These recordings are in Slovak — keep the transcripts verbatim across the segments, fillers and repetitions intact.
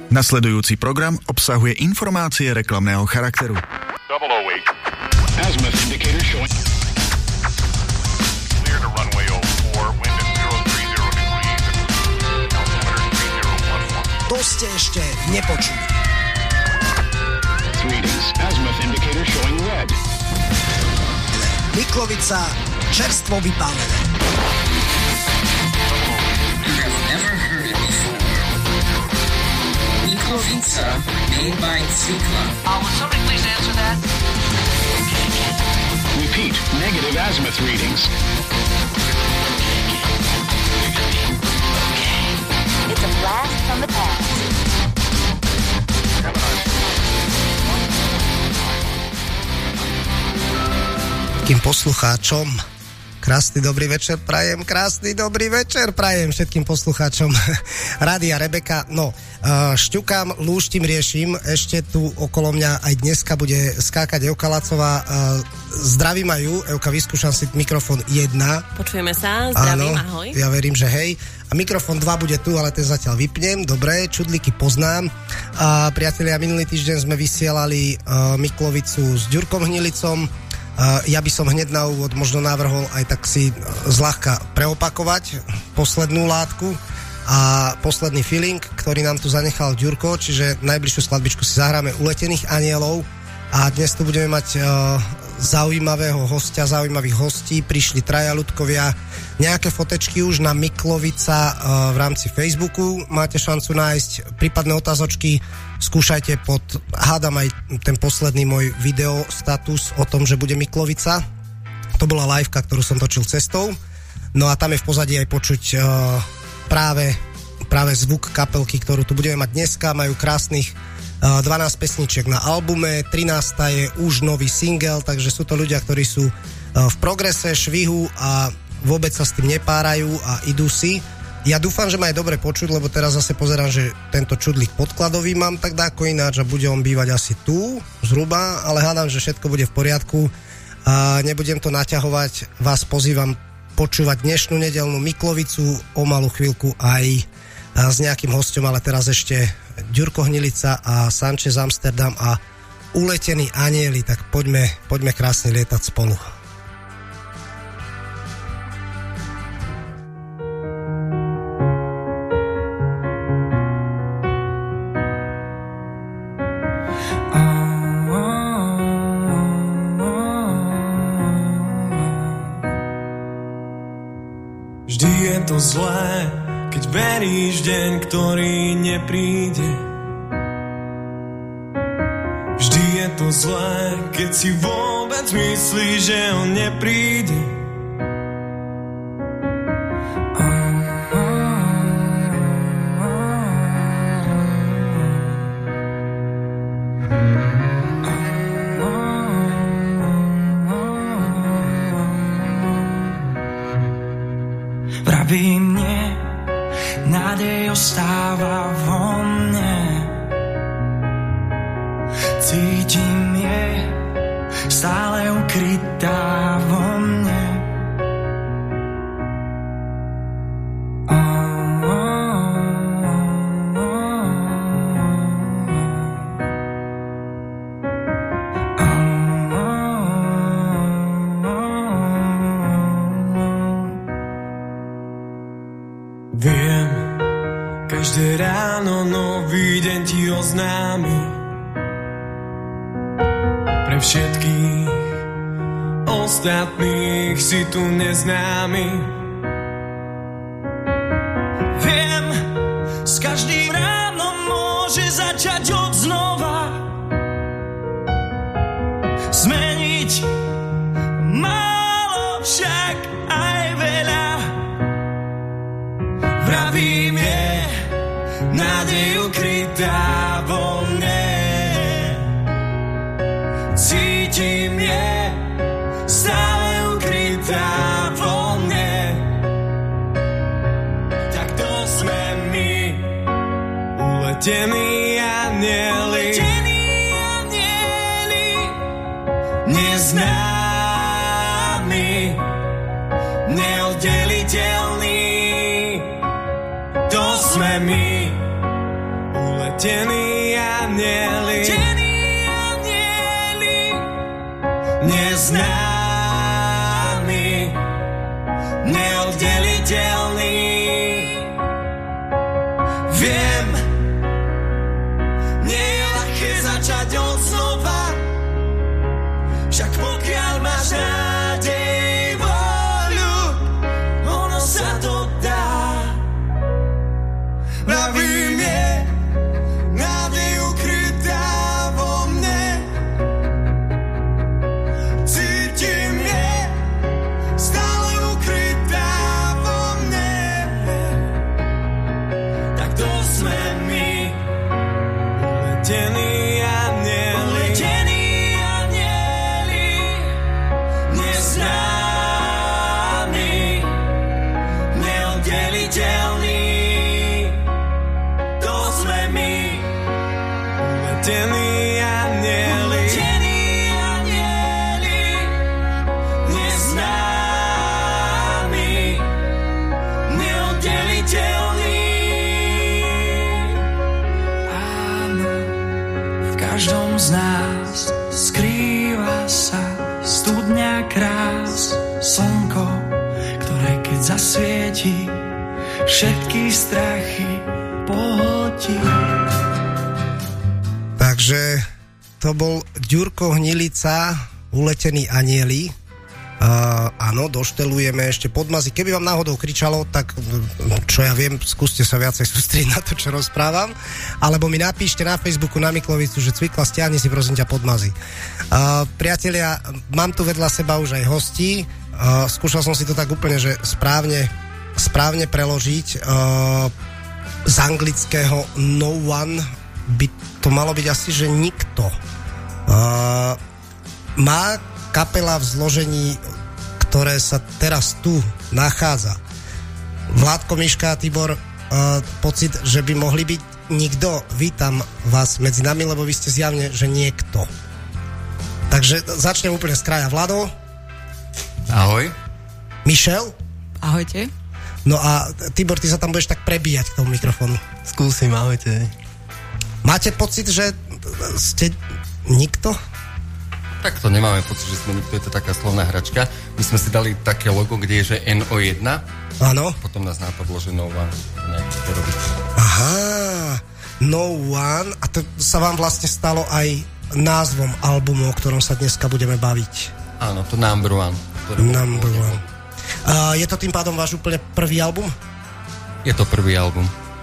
Nasledujúci program obsahuje informácie reklamného charakteru. double oh eight. Azimuth indicator showing. Clear to runway oh four. Wind at zero three zero degrees. Altimeter three zero one one. To ste ešte nepočuli. Readings. Azimuth indicator showing red. Miklovica čerstvo vypálené. Miklovica, made by Cvikla. Uh, would somebody please answer that? Repeat. Negative azimuth readings. It's a blast from the past. Všetkým poslucháčom krásny dobrý večer prajem, krásny dobrý večer prajem všetkým poslucháčom Rádia Rebeka. No, šťukám, lúštim, riešim, ešte tu okolo mňa aj dneska bude skákať Evka Lacová. Zdravím aj ju, Evka, vyskúšam si mikrofón jedna. Počujeme sa, zdravím, áno, ahoj. Ja verím, že hej. A mikrofón dva bude tu, ale ten zatiaľ vypnem. Dobre, čudlíky poznám. A priatelia, minulý týždeň sme vysielali uh, Miklovicu s Ďurkom Hnilicom. Uh, ja by som hneď na úvod možno navrhol aj tak si zľahka preopakovať poslednú látku a posledný feeling, ktorý nám tu zanechal Ďurko, čiže najbližšiu skladbičku si zahráme Uletených anielov a dnes tu budeme mať uh, zaujímavého hostia, zaujímavých hostí. Prišli traja ľudkovia, nejaké fotečky už na Miklovica uh, v rámci Facebooku máte šancu nájsť, prípadné otázočky skúšajte pod, hádam aj ten posledný môj video status o tom, že bude Miklovica. To bola liveka, ktorú som točil cestou. No a tam je v pozadí aj počuť uh, práve, práve zvuk kapelky, ktorú tu budeme mať dneska. Majú krásnych uh, dvanásť pesničiek na albume, trinásta je už nový single, takže sú to ľudia, ktorí sú uh, v progrese, švihu a vôbec sa s tým nepárajú a idú si. Ja dúfam, že ma je dobre počuť, lebo teraz zase pozerám, že tento čudlík podkladový mám tak dáko ináč a bude on bývať asi tu, zhruba, ale hádam, že všetko bude v poriadku a nebudem to naťahovať. Vás pozývam počúvať dnešnú nedeľnú Miklovicu, o malú chvíľku aj s nejakým hosťom, ale teraz ešte Ďurko Hnilica a Sanchez Amsterdam a Uletení anieli, tak poďme, poďme krásne lietať spolu. Zlé, keď veríš deň, ktorý nepríde. Vždy je to zlé, keď si vôbec myslíš, že on nepríde. Vraví mne, nádej ostáva vo mne. Cítim je stále ukrytá vo mne. Oznámi pre všetkých ostatných si tu neznámy. Viem, s každým ránom môže začať od znova, zmeniť málo, však aj veľa. Vravím je nádej ukrytá vo mne. Cítim je stále ukrytá vo mne. Tak to sme my, uletení anieli, uletení anieli, neznámi, neoddeliteľní. To sme my, letení anieli, letení anieli, neznámi, neoddeliteľní. Viem, nie je ľahké začať od znova, však pokiaľ máš nádej, voľu, ono sa to dá. Pravím je, nádej ukrytá vo mne, cítim je, stále ukrytá vo mne. Tak to sme my, uletení anieli, uletení anieli, neznámi, neoddeliteľní. To sme my, uletení anieli, uletení anieli, neznámi, neoddeliteľní. Áno, v každom z nás skrýva sa studňa krás, slnko, ktoré keď zasvieti, všetky strachy pohodí. Takže to bol Ďurko Hnilica, Uletení anieli. Uh, áno, doštelujeme ešte podmazy. Keby vám náhodou kričalo, tak čo ja viem, skúste sa viacej sústrediť na to, čo rozprávam. Alebo mi napíšte na Facebooku na Miklovicu, že Cvikla, stiahni si prosím ťa podmazy. Uh, priatelia, mám tu vedľa seba už aj hostí. Uh, skúšal som si to tak úplne, že správne, správne preložiť. Uh, z anglického no one by to malo byť asi, že nikto. Uh, má kapela v zložení, ktoré sa teraz tu nachádza. Vládko, Miška a Tibor, uh, pocit, že by mohli byť nikto. Vítam vás medzi nami, lebo vy ste zjavne, že niekto. Takže začnem úplne z kraja. Vlado? Ahoj. Mišel? Ahojte. No a Tibor, ty sa tam budeš tak prebíjať k tomu mikrofónu. Skúsim, ahojte. Máte pocit, že ste nikto? Tak to nemáme pocit, že sme nikto, je to taká slovná hračka. My sme si dali také logo, kde je, že en o jeden. Áno. Potom nás nápadlo, že no one. Nejak to robiť. Aha, no one. A to sa vám vlastne stalo aj názvom albumu, o ktorom sa dneska budeme baviť. Áno, to number one. Number one. Uh, je to tým pádom váš úplne prvý album? Je to prvý album.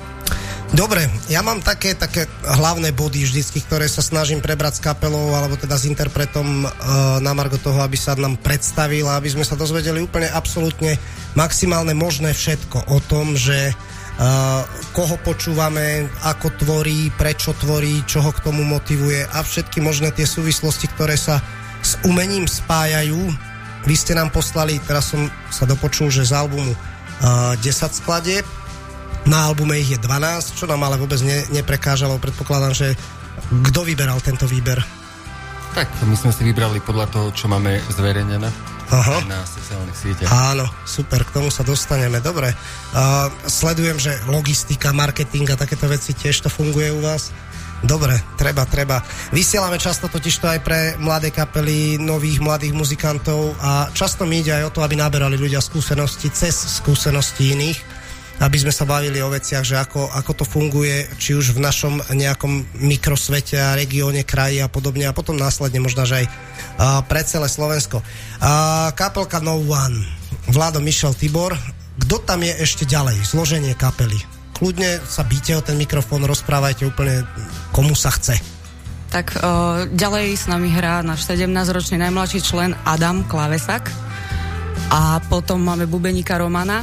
Dobre, ja mám také, také hlavné body vždycky, ktoré sa snažím prebrať s kapelou, alebo teda s interpretom uh, na margo toho, aby sa nám predstavil, aby sme sa dozvedeli úplne absolútne maximálne možné všetko o tom, že uh, koho počúvame, ako tvorí, prečo tvorí, čo ho k tomu motivuje a všetky možné tie súvislosti, ktoré sa s umením spájajú. Vy ste nám poslali, teraz som sa dopočul, že z albumu uh, desať skladieb, na albume ich je dvanásť, čo nám ale vôbec ne, neprekážalo. Predpokladám, že kto vyberal tento výber? Tak, my sme si vybrali podľa toho, čo máme zverejnené. Aha. Na sociálnych sieťach. Áno, super, k tomu sa dostaneme. Dobre, uh, sledujem, že logistika, marketing a takéto veci tiež to funguje u vás. Dobre, treba, treba. Vysielame často totiž to aj pre mladé kapely, nových mladých muzikantov a často mi ide aj o to, aby naberali ľudia skúsenosti cez skúsenosti iných, aby sme sa bavili o veciach, že ako, ako to funguje, či už v našom nejakom mikrosvete a regióne, kraji a podobne a potom následne možno, že aj uh, pre celé Slovensko. Uh, kapelka No One, Vlado, Mišel, Tibor. Kto tam je ešte ďalej? Zloženie kapely. Kľudne sa bíte o ten mikrofón, rozprávajte úplne komu sa chce. Tak uh, ďalej s nami hrá náš sedemnásťročný najmladší člen Adam Klavesak a potom máme bubeníka Romana,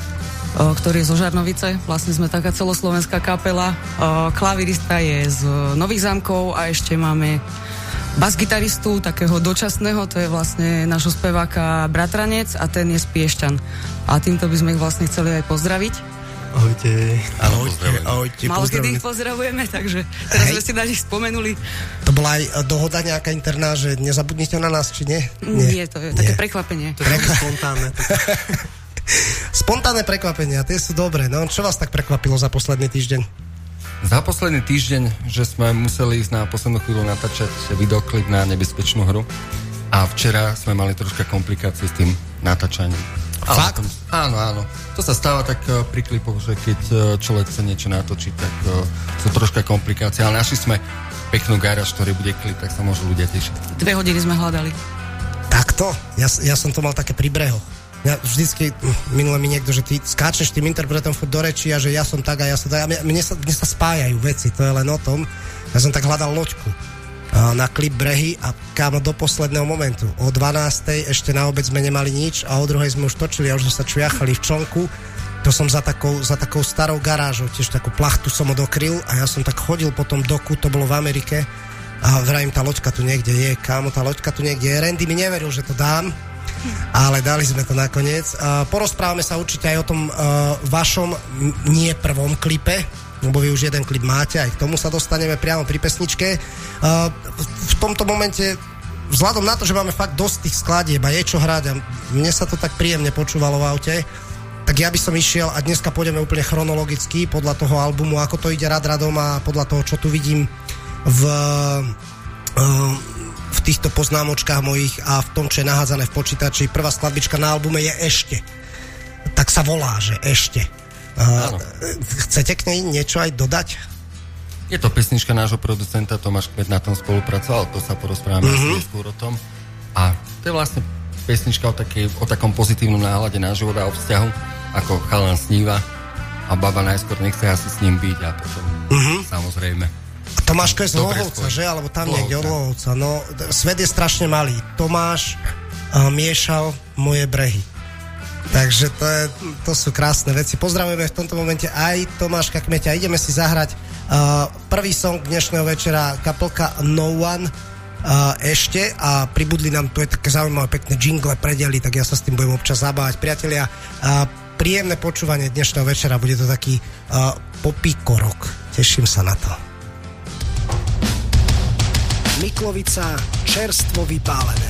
ktorý je zo Žarnovice. Vlastne sme taká celoslovenská kapela. Klavirista je z Nových Zámkov a ešte máme basgitaristu, takého dočasného, to je vlastne nášho speváka Bratranec a ten je z Piešťan. A týmto by sme ich vlastne chceli aj pozdraviť. Ahojte. Ahojte, ahojte. Málo kedy ich pozdravujeme, takže teraz sme si na nich spomenuli. To bola aj dohoda nejaká interná, že nezabudnite na nás, či nie? Nie, nie to je Nie. také prekvapenie. To je také spontánne. Spontánne prekvapenia, tie sú dobré. No, čo vás tak prekvapilo za posledný týždeň? Za posledný týždeň, že sme museli ísť na poslednú chvíľu natáčať videoklip na Nebezpečnú hru a včera sme mali troška komplikácie s tým natáčaním. Fakt? Tom, áno, áno. To sa stáva tak uh, pri klipoch, že keď uh, človek chce niečo natočiť, tak uh, sú troška komplikácie, ale našli sme peknú garáž, ktorý bude klip, tak sa môžu ľudia tešiť. Dve hodiny sme hľadali. Takto? Ja, ja som to mal také pri brehoch. Ja vždycky, minule mi niekto, že ty skáčeš tým interpretom furt do rečí a že ja som tak a ja som tak. A mne, mne, sa, mne sa spájajú veci, to je len o tom. Ja som tak hľadal loďku na klip Brehy a kámo do posledného momentu. O dvanástej ešte na obed sme nemali nič a o druhej sme už točili a už sme sa čviachali v člnku. To som za takou, za takou starou garážou, tiež takú plachtu som odokryl a ja som tak chodil po tom doku, to bolo v Amerike a vrajím, tá loďka tu niekde je, kámo, tá loďka tu niekde je. Randy mi neveril, že to dám, ale dali sme to nakoniec. Porozprávame sa určite aj o tom uh, vašom nie prvom klipe, lebo vy už jeden klip máte, aj k tomu sa dostaneme priamo pri pesničke. Uh, v tomto momente, vzhľadom na to, že máme fakt dosť tých skladieb a je čo hrať a mne sa to tak príjemne počúvalo v aute, tak ja by som išiel a dneska pôjdeme úplne chronologicky podľa toho albumu, ako to ide rad radom a podľa toho, čo tu vidím v, v týchto poznámočkách mojich a v tom, čo je nahádzané v počítači. Prvá skladbička na albume je Ešte. Tak sa volá, že Ešte. Áno. Chcete k nej niečo aj dodať? Je to pesnička nášho producenta, Tomáš Kmet na tom spolupracoval, to sa porozprávame mm-hmm. skôr o tom. A to je vlastne pesnička o, takej, o takom pozitívnom náhľade na život a o vzťahu, ako chalan sníva a baba najskôr nechce asi s ním byť a potom mm-hmm. samozrejme. A Tomáško je z Lohovca, že? Alebo tam niekde od Lohovca. No, svet je strašne malý. Tomáš uh, miešal Moje brehy. Takže to, je, to sú krásne veci. Pozdravujeme v tomto momente aj Tomáška Kmeťa. Ideme si zahrať uh, prvý song dnešného večera, kapelka No One. Uh, ešte a pribudli nám, tu je také zaujímavé pekné jingle predeli, tak ja sa s tým budem občas zabávať. Priatelia, uh, príjemné počúvanie dnešného večera, bude to taký uh, popíkorok. Teším sa na to. Miklovica, čerstvo vypálené.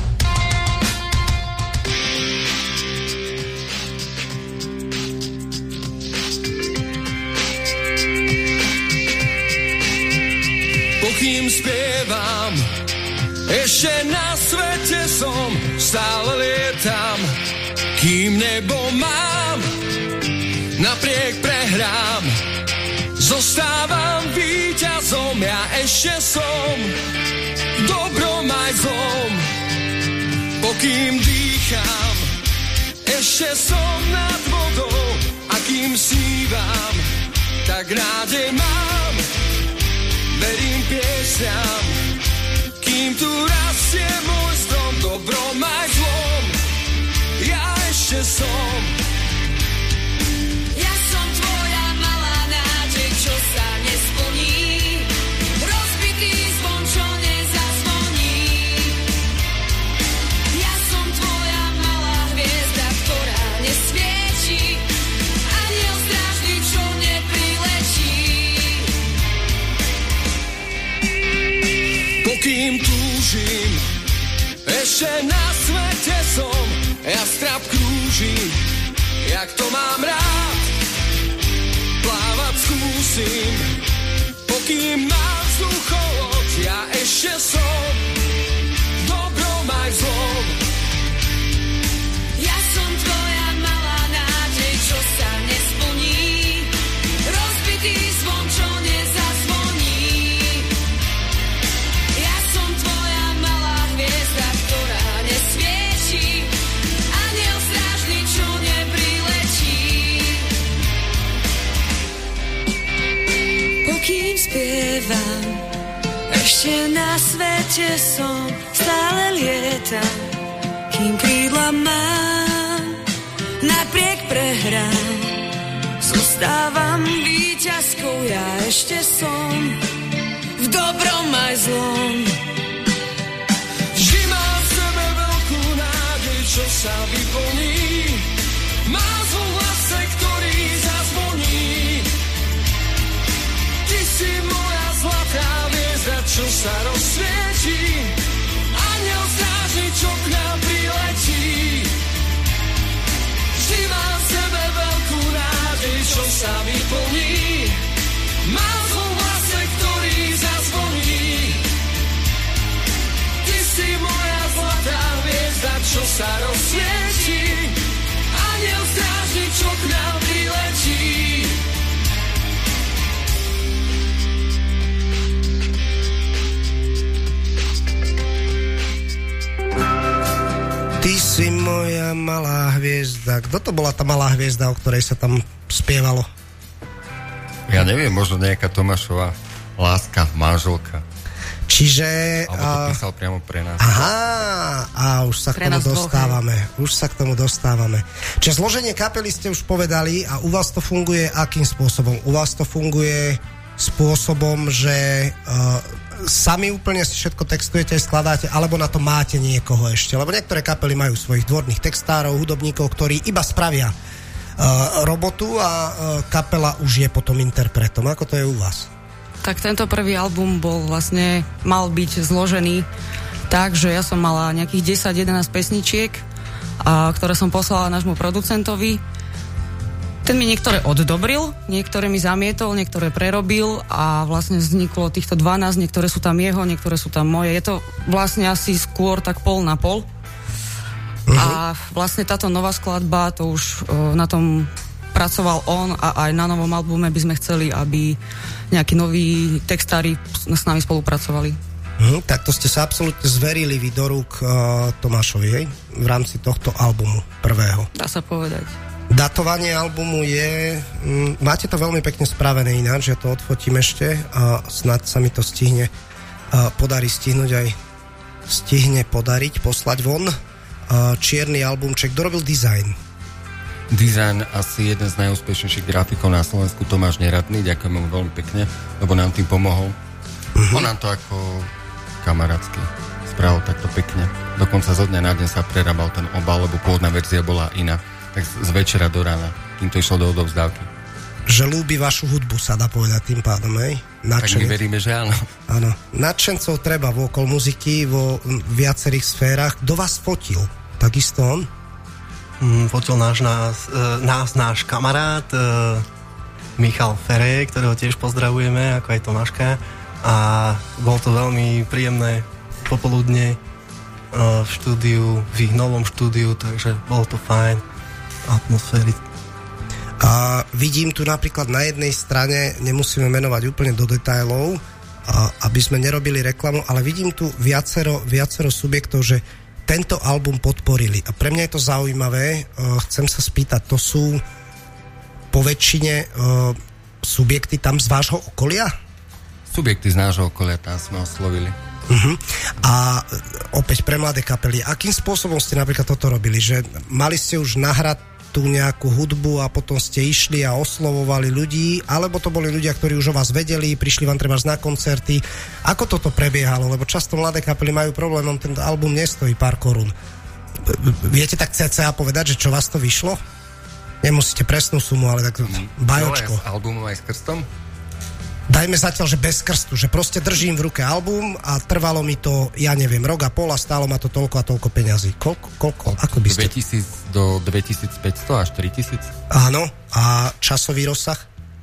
Pokým spievam, ešte na svete som, stále lietam, kým nebo mám, napriek prehrám, zostávam víťazom, ja ešte som, dobrom aj zlom, pokým dýcham, ešte som nad vodou, a kým snívam, tak nádej mám, verím piesňam, kým tu rastie môj strom, dobrom aj zlom, ja ešte som. Ja som tvoja malá nádej, čo sa nesplní, rozbitý zvon, čo nezazvoní. Ja som tvoja malá hviezda, ktorá nesvieti, anjel strážny, čo neprilečí. Pokým túžim, ešte na svete som, ja strap krúžim, jak to mám rád, plávať skúsim, pokým mám vzducholoď, ja ešte som, dobrom aj zlom. Ja som tvoja malá nádej, čo sa nesplní, rozbitý zvon, čo nezazvoní. Ja som tvoja malá hviezda, ktorá nesvieti, anjel strážny, čo neprilečí. Pokým spievam, ešte na svete som, stále lietam, kým krídla mám, napriek prehrám, zostávam víťazkou, ja ešte som, v dobrom aj zlom. Vždy mám v sebe veľkú nádej, čo sa vyplní, mám zvon v hlase, ktorý zazvoní. Ty si moja zlatá hviezda, čo sa rozsvietí, anjel strážny, čo k nám priletí. Vždy mám v sebe veľkú nádej, čo sa vyplní, mám moja malá hviezda. Kto to bola tá malá hviezda, o ktorej sa tam spievalo? Ja neviem, možno nejaká Tomášova láska, manželka. Čiže... Alebo to písal priamo pre nás. Aha, a už sa k Pre tomu nás dvoch, dostávame. Už sa k tomu dostávame. Čiže zloženie kapely ste už povedali a u vás to funguje akým spôsobom? U vás to funguje spôsobom, že uh, sami úplne si všetko textujete, skladáte, alebo na to máte niekoho ešte? Lebo niektoré kapely majú svojich dvorných textárov, hudobníkov, ktorí iba spravia uh, robotu a uh, kapela už je potom interpretom. Ako to je u vás? Tak tento prvý album bol vlastne, mal byť zložený tak, že ja som mala nejakých desať jedenásť pesničiek, a, ktoré som poslala nášmu producentovi. Ten mi niektoré oddobril, niektoré mi zamietol, niektoré prerobil a vlastne vzniklo týchto dvanásť, niektoré sú tam jeho, niektoré sú tam moje. Je to vlastne asi skôr tak pol na pol. Uh-huh. A vlastne táto nová skladba, to už uh, na tom pracoval on a aj na novom albume by sme chceli, aby nejakí noví textári s nami spolupracovali. Uh-huh. Tak to ste sa absolútne zverili vy do rúk uh, Tomášovi, hej? V rámci tohto albumu prvého. Dá sa povedať. Datovanie albumu je... M, máte to veľmi pekne spravené ináč, že to odfotím ešte a snad sa mi to stihne a podarí stihnúť aj stihne podariť, poslať von. A čierny albumček. Kto robil dizajn? Dizajn asi jeden z najúspešnejších grafikov na Slovensku, Tomáš Neradný, ďakujem mu veľmi pekne, lebo nám tým pomohol. Uh-huh. On nám to ako kamarátsky spravil takto pekne. Dokonca zo dňa na deň sa prerábal ten obal, lebo pôvodná verzia bola iná. Tak z večera do rána, kým to išlo do odovzdávky. Že ľúbi vašu hudbu, sa dá povedať tým pádom, hej? Tak my veríme, že áno. Áno. Nadšencov treba vôkol muziky vo viacerých sférach. Kto vás fotil? Takisto on? Mm, fotil náš, nás, e, nás, náš kamarát e, Michal Ferej, ktorého tiež pozdravujeme, ako aj Tomáška. A bol to veľmi príjemné popoludne e, v štúdiu, v ich novom štúdiu, takže bolo to fajn. Atmosféry. A vidím tu napríklad na jednej strane, nemusíme menovať úplne do detailov, a, aby sme nerobili reklamu, ale vidím tu viacero, viacero subjektov, že tento album podporili. A pre mňa je to zaujímavé. Uh, chcem sa spýtať, to sú po väčšine uh, subjekty tam z vášho okolia? Subjekty z nášho okolia, tam sme oslovili. Uh-huh. A opäť pre mladé kapely, akým spôsobom ste napríklad toto robili? Že mali ste už nahrať tú nejakú hudbu a potom ste išli a oslovovali ľudí, alebo to boli ľudia, ktorí už o vás vedeli, prišli vám trebárs na koncerty. Ako toto prebiehalo? Lebo často mladé kapely majú problém, ten album nestojí pár korún. Viete tak cca povedať, že čo vás to vyšlo? Nemusíte presnú sumu, ale tak bajočko. S albumom aj s krstom? Dajme zatiaľ, že bez krstu, že proste držím v ruke album a trvalo mi to, ja neviem, rok a pol a stálo ma to toľko a toľko peňazí. Koľko? Koľko? Ako by ste... dvetisíc do dvetisícpäťsto až štyritisíc. Áno. A časový rozsah?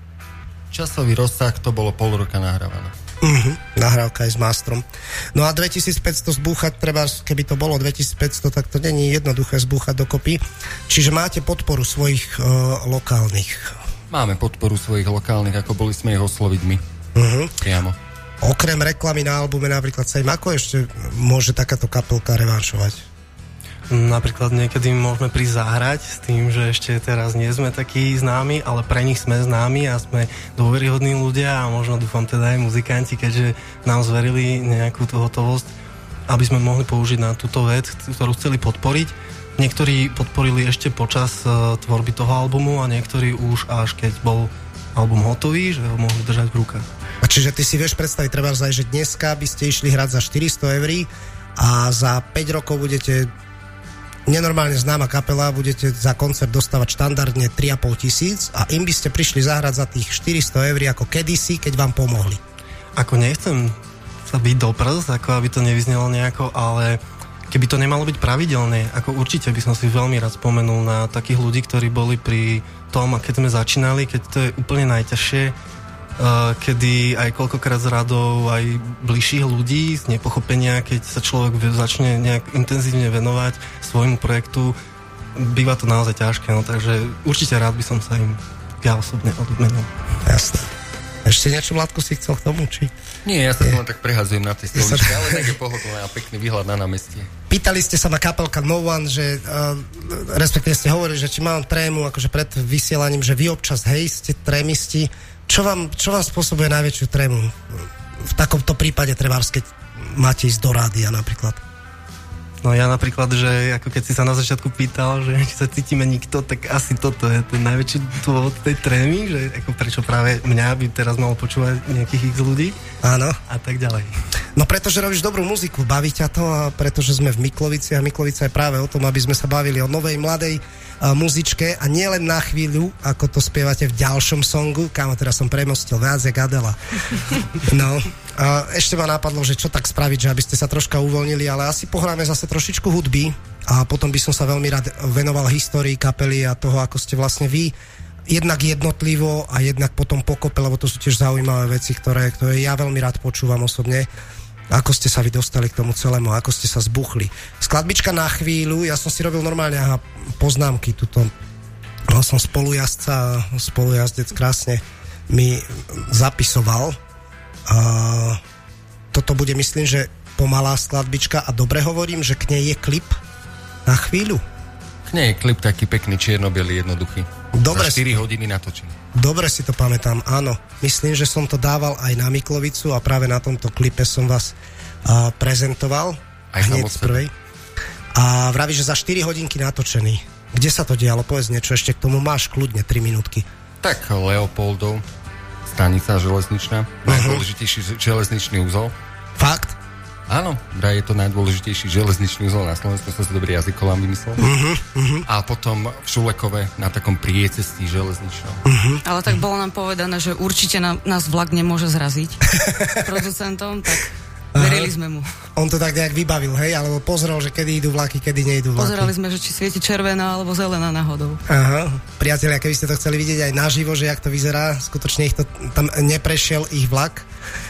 Časový rozsah to bolo pol roka nahrávané. Uh-huh. Nahrávka aj s mástrom. No a dvetisícpäťsto zbúchať, treba, keby to bolo dvetisícpäťsto, tak to není jednoduché zbúchať dokopy. Čiže máte podporu svojich uh, lokálnych. Máme podporu svojich lokálnych, ako boli sme ich osloviť my. Uh-huh. Priamo. Okrem reklamy na albume napríklad sa im ako ešte môže takáto kapelka revanšovať? Napríklad niekedy môžeme prísť zahrať s tým, že ešte teraz nie sme takí známi, ale pre nich sme známi a sme dôveryhodní ľudia a možno dúfam teda aj muzikanti, keďže nám zverili nejakú tú hotovosť, aby sme mohli použiť na túto vec, ktorú chceli podporiť. Niektorí podporili ešte počas uh, tvorby toho albumu a niektorí už až keď bol album hotový, že ho mohli držať v rukách. A čiže ty si vieš predstaviť treba aj, že dneska by ste išli hrať za štyristo eur a za päť rokov budete nenormálne známa kapela, budete za koncert dostávať štandardne tri a pol tisíc a im by ste prišli zahrať za tých štyristo eur ako kedysi, keď vám pomohli. Ako nechcem sa byť do prs, ako aby to nevyznelo nejako, ale keby to nemalo byť pravidelné, ako určite by som si veľmi rád spomenul na takých ľudí, ktorí boli pri tom, keď sme začínali, keď to je úplne najťažšie, uh, kedy aj koľkokrát z radov aj bližších ľudí z nepochopenia, keď sa človek začne nejak intenzívne venovať svojmu projektu, býva to naozaj ťažké, no takže určite rád by som sa im ja osobne odmenil. Jasné. Ešte niečo, Vládku, si chcel k tomu, či? Nie, ja sa len tak prehadzujem na tej stoličke, ale tak je pohodlné a pekný výhľad na námestie. Pýtali ste sa ma kapelka No One, že uh, respektíve ste hovorili, že či mám trému akože pred vysielaním, že vy občas, hej, ste trémisti. Čo vám, čo vám spôsobuje najväčšiu trému? V takomto prípade trebárs, keď máte ísť do rádia napríklad. No ja napríklad, že ako keď si sa na začiatku pýtal, že či sa cítime nikto, tak asi toto je ten najväčší dôvod tej trémy, že ako prečo práve mňa by teraz malo počúvať nejakých x ľudí. Áno. A tak ďalej. No pretože robíš dobrú muziku, baví ťa to a pretože sme v Miklovici a Miklovica je práve o tom, aby sme sa bavili o novej, mladej uh, muzičke a nie len na chvíľu, ako to spievate v ďalšom songu, kámo, teraz som premostil viac jak Adela. No, uh, ešte ma napadlo, že čo tak spraviť, že aby ste sa troška uvoľnili, ale asi pohráme zase trošičku hudby a potom by som sa veľmi rád venoval histórii kapely a toho, ako ste vlastne vy jednak jednotlivo a jednak potom pokope, lebo to sú tiež zaujímavé veci, ktoré, ktoré ja veľmi rád počúvam osobne. Ako ste sa vy dostali k tomu celému, ako ste sa zbuchli. Skladbička Na chvíľu, ja som si robil normálne aha, poznámky, tuto mal som spolujazdca, spolujazdec krásne mi zapisoval. A toto bude, myslím, že pomalá skladbička a dobre hovorím, že k nej je klip Na chvíľu. K nej je klip taký pekný, čierno-bielý, jednoduchý. Dobre, za štyri hodiny natočený. Dobre si to pamätám, áno. Myslím, že som to dával aj na Miklovicu a práve na tomto klipe som vás uh, prezentoval. Aj hneď z prvej. A vraví, že za štyri hodinky natočený. Kde sa to dialo? Povedz niečo, ešte k tomu máš kľudne tri minútky. Tak Leopoldov, stanica železničná, uh-huh. najdôležitejší železničný úzol. Fakt? Áno, vraj je to najdôležitejší železničný úzol na Slovensku, som si dobrý jazykolám vymyslel. Uh-huh, uh-huh. A potom v Šulekove na takom priecestí železničnom. Uh-huh. Ale tak bolo nám povedané, že určite nám, nás vlak nemôže zraziť producentom, tak verili sme mu. On to tak nejak vybavil, hej? Alebo pozrel, že kedy idú vlaky, kedy nejdú vlaky. Pozerali sme, že či svieti červená alebo zelená náhodou. Aha. Priatelia, keby ste to chceli vidieť aj naživo, že jak to vyzerá, skutočne ich to tam neprešiel ich vlak.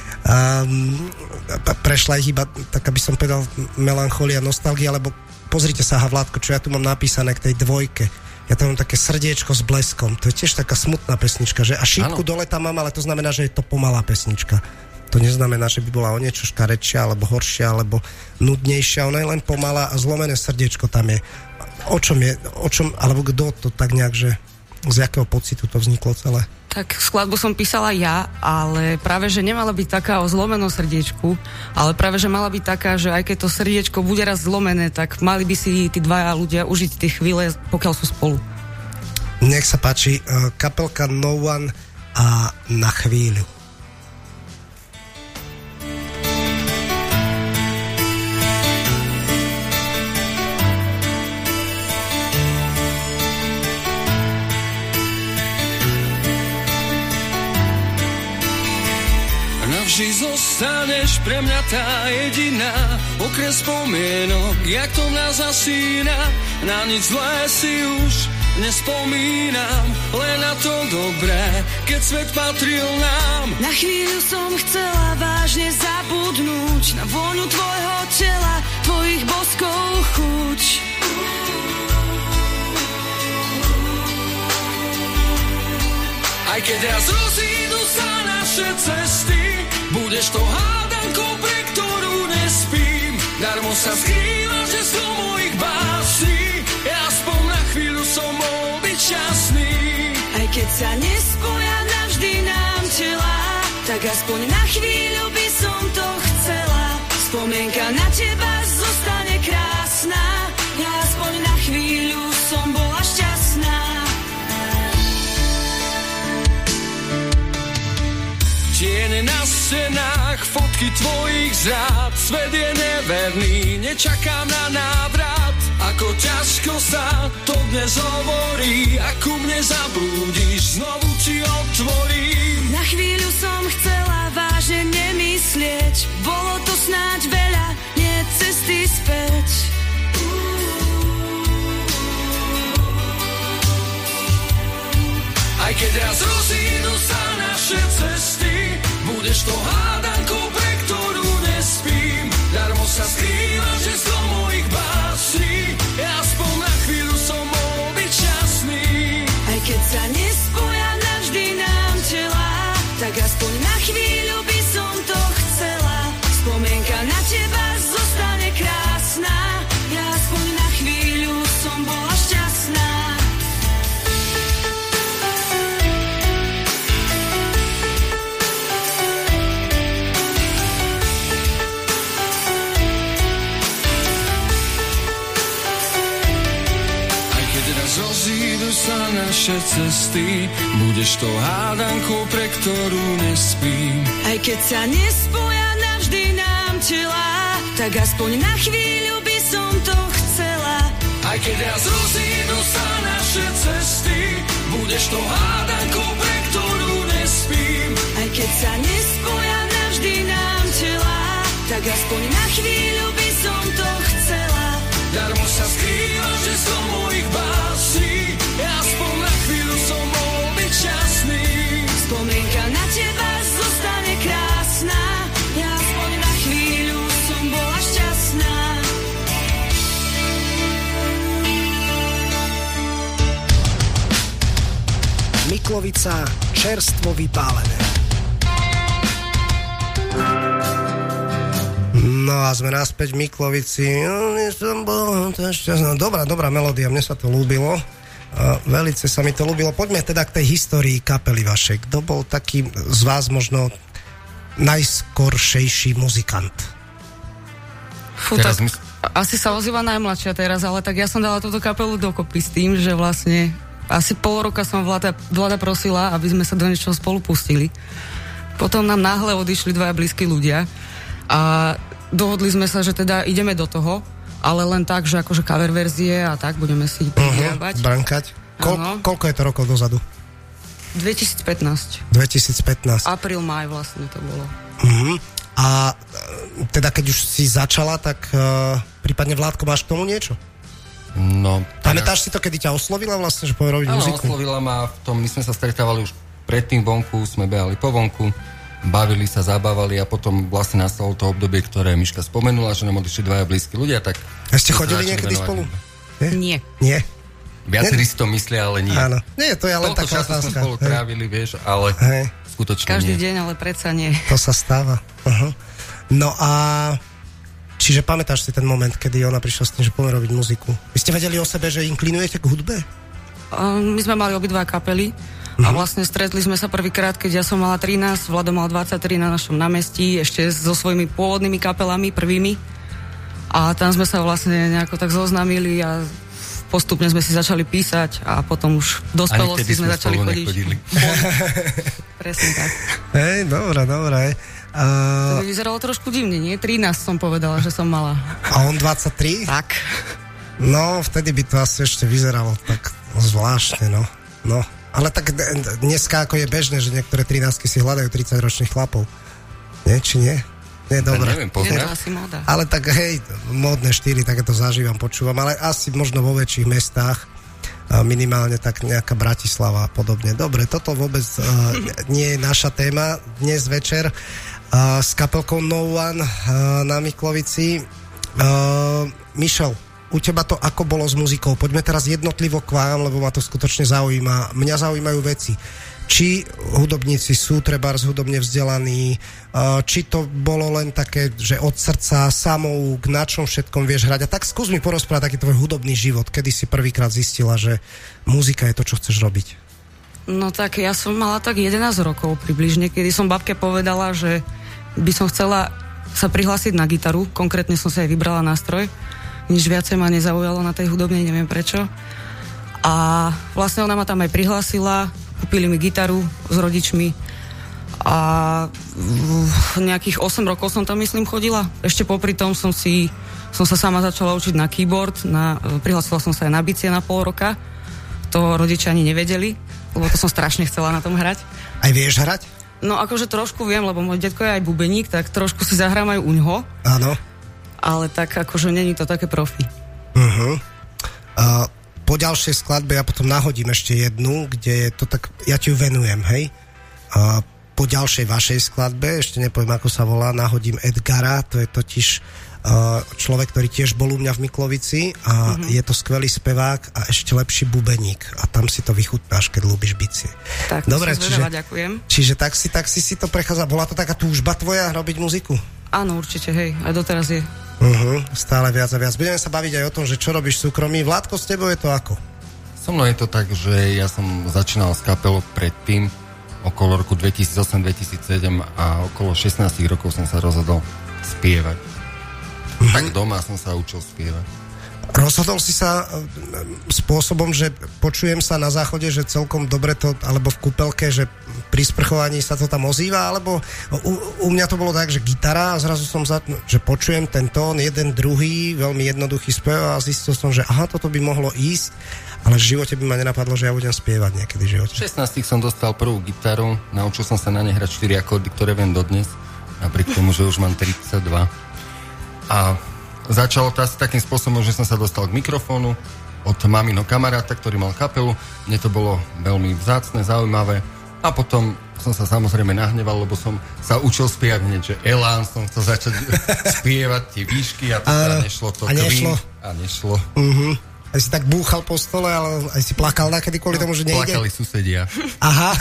Um, prešla ich iba, tak aby som povedal, melancholia, nostalgia, lebo pozrite sa, Vládko, čo ja tu mám napísané k tej dvojke. Ja tam mám také srdiečko s bleskom. To je tiež taká smutná pesnička, že? A šípku dole tam mám, ale to znamená, že je to pomalá pesnička. To neznamená, že by bola o niečo škarečšia, alebo horšia, alebo nudnejšia. Ona je len pomalá a zlomené srdiečko tam je. O čom je, o čom, alebo kto to tak nejak, že z jakého pocitu to vzniklo celé? Tak skladbu som písala ja, ale práve, že nemala byť taká o zlomenom srdiečku, ale práve, že mala byť taká, že aj keď to srdiečko bude raz zlomené, tak mali by si tí dvaja ľudia užiť tie chvíle, pokiaľ sú spolu. Nech sa páči, kapelka No One a Na chvíľu. Navždy zostaneš pre mňa tá jediná, okrem spomienok, jak to nás zasína. Na nič zlé si už nespomínam, len na to dobré, keď svet patril nám. Na chvíľu som chcela vážne zabudnúť na vôňu tvojho tela, tvojich boskov chuť. Aj keď raz rozídu sa naše cesty, budeš to hádankou, pre ktorú nespím. Darmo sa skrývaš, že som mojich básní, ja aspoň na chvíľu som mohol byť šťastný. Aj keď sa nespoja navždy nám tela, tak aspoň na chvíľu by som to chcela. Spomienka na teba zostane krásna, ja aspoň na chvíľu som bola šťastná. Tiene na stenách, fotky tvojich zrád, svet je neverný, nečakám na návrat. Ako ťažko sa to dnes hovorí, ako mne zablúdiš, znovu ti otvorím. Na chvíľu som chcela vážne nemyslieť, bolo to snáď veľa, nie cesty späť. Aj keď raz rozídu sa naše cesty, budeš to hádankou, pre ktorú nespím. Darmo sa skrývaš, že som mojich básní, ja aspoň na chvíľu som mohol byť šťastný. Aj keď sa nespoja navždy nám tela, tak aspoň naše cesty, budeš to hádankou, pre ktorú nespím. Aj keď sa nespoja navždy nám tela, tak aspoň na chvíľu by som to chcela. Aj keď raz rozídu sa naše cesty, budeš to hádankou, pre ktorú nespím. Aj keď sa nespoja navždy nám tela, tak aspoň na chvíľu by som to chcela. Darmo sa skrývaš, že som mojich básní, ja aspoň na chvíľu som mohol byť šťastný. Spomienka na teba zostane krásna, ja aspoň na chvíľu som bola šťastná. Miklovica, čerstvo vypálené. No a sme naspäť v Miklovici. Dobrá, dobrá melódia, mne sa to ľúbilo. Velice sa mi to ľúbilo. Poďme teda k tej histórii kapely vašej. Kto bol taký z vás možno najskoršejší muzikant? Fú, tak my... asi sa ozýva najmladšia teraz, ale tak ja som dala túto kapelu dokopy s tým, že vlastne asi pol roka som vláda, vláda prosila, aby sme sa do niečoho spolu pustili. Potom nám náhle odišli dvaja blízki ľudia a dohodli sme sa, že teda ideme do toho, ale len tak, že akože cover verzie a tak budeme si prihrávať. Uh-huh, brankať. Kol- koľko je to rokov dozadu? dvetisícpätnásť. dvetisícpätnásť. Apríl, máj vlastne to bolo. Uh-huh. A teda keď už si začala, tak uh, prípadne Vládko, máš k tomu niečo? No, pamätáš si to, kedy ťa oslovila vlastne, že povie robiť áno, muziku? Áno, oslovila ma v tom, my sme sa stretávali už predtým vonku, sme behali po vonku, bavili sa, zabávali a potom vlastne nastalo to obdobie, ktoré Miška spomenula, že nám odišli dvaja blízki ľudia, tak... A ste chodili niekedy venovať. Spolu? Nie. Nie? Viacerí si to myslia, ale nie. Áno. Nie, to je len taká otázka. Toľko času sme spolu hej. trávili, vieš, ale hej. skutočne každý nie. deň, ale predsa nie. To sa stáva. Uh-huh. No a... Čiže pamätáš si ten moment, kedy ona prišla s tým, že poďme robiť muziku? Vy ste vedeli o sebe, že inklinujete k hudbe? Um, my sme mali obidva kapely uh-huh. a vlastne stretli sme sa prvýkrát, keď ja som mala trinásť, Vlado mal dvadsaťtri na našom námestí, ešte so svojimi pôvodnými kapelami, prvými. A tam sme sa vlastne nejako tak zoznámili a postupne sme si začali písať a potom už v dospelosti sme, sme začali chodiť. Presne tak. Hej, dobrá, dobrá. Uh... To by vyzeralo trošku divne, nie? trinásť som povedala, že som mala. A on dvadsaťtri? Tak. No, vtedy by to asi ešte vyzeralo tak zvláštne, no. No, ale tak dneska ako je bežné, že niektoré trinástky si hľadajú tridsaťročných chlapov. Nie, či nie? Nie, dobré. Neviem, poznám. Ale tak hej, módne štýly, tak to zažívam, počúvam, ale asi možno vo väčších mestách, minimálne tak nejaká Bratislava a podobne. Dobre, toto vôbec uh, nie je naša téma dnes večer uh, s kapelkou No One uh, na Miklovici. Uh, Michel, u teba to ako bolo s muzikou? Poďme teraz jednotlivo k vám, lebo ma to skutočne zaujíma. Mňa zaujímajú veci. Či hudobníci sú trebárs hudobne vzdelaní, či to bolo len také, že od srdca, samouk, na čom všetkom vieš hrať. A tak skús mi porozprávať taký tvoj hudobný život, kedy si prvýkrát zistila, že muzika je to, čo chceš robiť. No tak ja som mala tak jedenásť rokov približne, kedy som babke povedala, že by som chcela sa prihlásiť na gitaru, konkrétne som sa aj vybrala nástroj, nič viacej ma nezaujalo na tej hudobnej, neviem prečo. A vlastne ona ma tam aj prihlásila, kúpili mi gitaru s rodičmi a nejakých osem rokov som tam, myslím, chodila. Ešte popri tom som si som sa sama začala učiť na keyboard, na, prihlásila som sa aj na bicie na pol roka. To rodičia ani nevedeli, lebo to som strašne chcela na tom hrať. Aj vieš hrať? No akože trošku viem, lebo môj detko je aj bubeník, tak trošku si zahrám aj u ňoho. Áno. Ale tak akože není to také profi. Uh-huh. Uh, po ďalšej skladbe ja potom nahodím ešte jednu, kde je to tak, ja ti ju venujem, hej. Uh, po ďalšej vašej skladbe, ešte nepoviem, ako sa volá, nahodím Edgara, to je totiž uh, človek, ktorý tiež bol u mňa v Miklovici a uh-huh. je to skvelý spevák a ešte lepší bubeník a tam si to vychutnáš, keď ľúbiš bicie. Tak, dobre, čiže, ďakujem. Čiže tak si, tak si si to prechádza. Bola to taká túžba tvoja robiť muziku? Áno, určite, hej, aj doteraz je. Uh-huh, stále viac a viac. Budeme sa baviť aj o tom, že čo robíš v súkromí. Vládko, s tebou je to ako? So mnou je to tak, že ja som začínal s kapelou predtým, okolo roku dvetisícosem dvetisícsedem a okolo šestnásť rokov som sa rozhodol spievať. Uh-huh. Tak doma som sa učil spievať. Rozhodol si sa spôsobom, že počujem sa na záchode, že celkom dobre to, alebo v kúpelke, že pri sprchovaní sa to tam ozýva, alebo u, u mňa to bolo tak, že gitara a zrazu som za, že počujem ten tón, jeden, druhý, veľmi jednoduchý spev a zistil som, že aha, toto by mohlo ísť, ale v živote by ma nenapadlo, že ja budem spievať niekedy v živote. V šestnástich som dostal prvú gitaru, naučil som sa na nej hrať štyri akordy, ktoré viem dodnes, napriek tomu, že už mám tridsaťdva. A začalo to asi takým spôsobom, že som sa dostal k mikrofónu od mamino kamaráta, ktorý mal kapelu. Mne to bolo veľmi vzácne, zaujímavé. A potom som sa samozrejme nahneval, lebo som sa učil spievať hneď, že Elán, som chcel začať spievať tie výšky a to a, nešlo to. A nešlo. A nešlo. Uh-huh. Aj si tak búchal po stole, ale aj si plakal nakedy kvôli no, tomu, že nejde? Plakali susedia. Aha.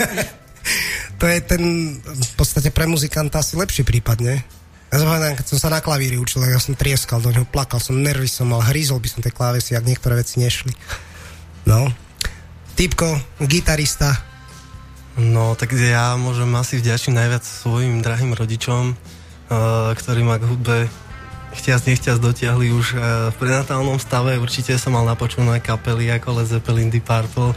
To je ten v podstate pre muzikanta asi lepší prípad, nie? Ja zapamätám, keď som sa na klavíri učil, tak ja som trieskal do neho, plakal som, nervy som mal, hrízol by som tie klávesy, ak niektoré veci nešli. No. Týpko, gitarista. No, tak ja môžem asi vďačiť najviac svojim drahým rodičom, uh, ktorí ma k hudbe chtiac nechtiac dotiahli už uh, v prenatálnom stave. Určite som mal napočúvané kapely ako Led Zeppelin, Deep Purple,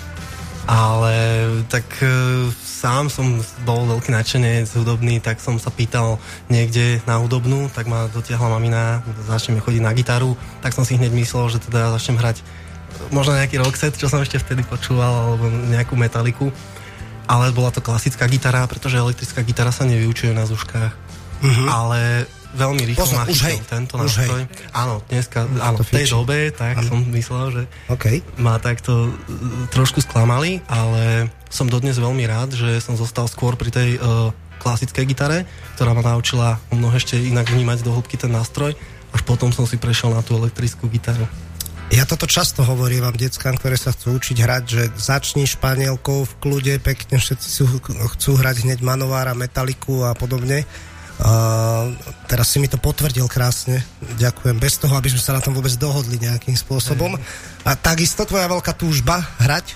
ale tak uh, sám som bol veľký nadšenec hudobný, tak som sa pýtal niekde na hudobnú, tak ma dotiahla mamina, začneme chodiť na gitaru, tak som si hneď myslel, že teda začnem hrať možno nejaký rockset, čo som ešte vtedy počúval, alebo nejakú metaliku, ale bola to klasická gitara, pretože elektrická gitara sa nevyučuje na zúškach, mm-hmm. ale veľmi rýchlo ma chytil tento nástroj. Áno, dneska, áno, v tej dobe, tak ano. Som myslel, že okay. ma takto trošku sklamali, ale som dodnes veľmi rád, že som zostal skôr pri tej uh, klasickej gitare, ktorá ma naučila mnoho ešte inak vnímať do hĺbky ten nástroj, až potom som si prešiel na tú elektrickú gitaru. Ja toto často hovorím vám deckám, ktoré sa chcú učiť hrať, že začni Španielkou v kľude, pekne všetci sú, chcú hrať hneď Manovára, Metaliku a podobne. Uh, teraz si mi to potvrdil krásne, ďakujem, bez toho, aby sme sa na tom vôbec dohodli nejakým spôsobom. A takisto tvoja veľká túžba hrať?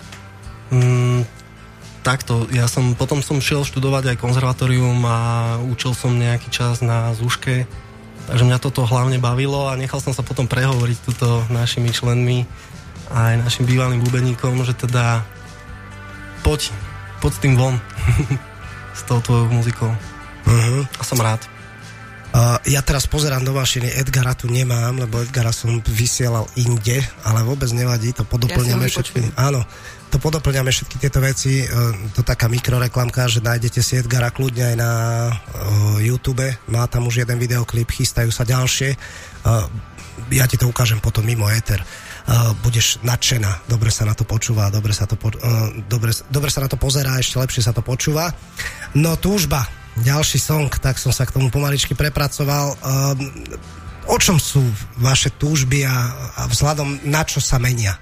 Mm, takto, ja som, potom som šiel študovať aj konzervatórium a učil som nejaký čas na zúške, takže mňa toto hlavne bavilo a nechal som sa potom prehovoriť túto našimi členmi aj našim bývalým bubeníkom, že teda poď, poď s tým von s tou tvojou muzikou. Uh-huh. A som rád. Uh, ja teraz pozerám do mašiny, Edgara tu nemám, lebo Edgara som vysielal inde, ale vôbec nevadí, to podoplňame ja všetky. Áno, to podoplňame všetky tieto veci, uh, to taká mikroreklamka, že nájdete si Edgara kľudne aj na uh, YouTube, má tam už jeden videoklip, chystajú sa ďalšie. Uh, ja ti to ukážem potom mimo éter. Uh, budeš nadšená, dobre sa na to počúva, dobre sa to, po, uh, dobre, dobre sa na to pozerá, ešte lepšie sa to počúva. No túžba, ďalší song, tak som sa k tomu pomaličky prepracoval. Um, o čom sú vaše túžby a, a vzhľadom na čo sa menia?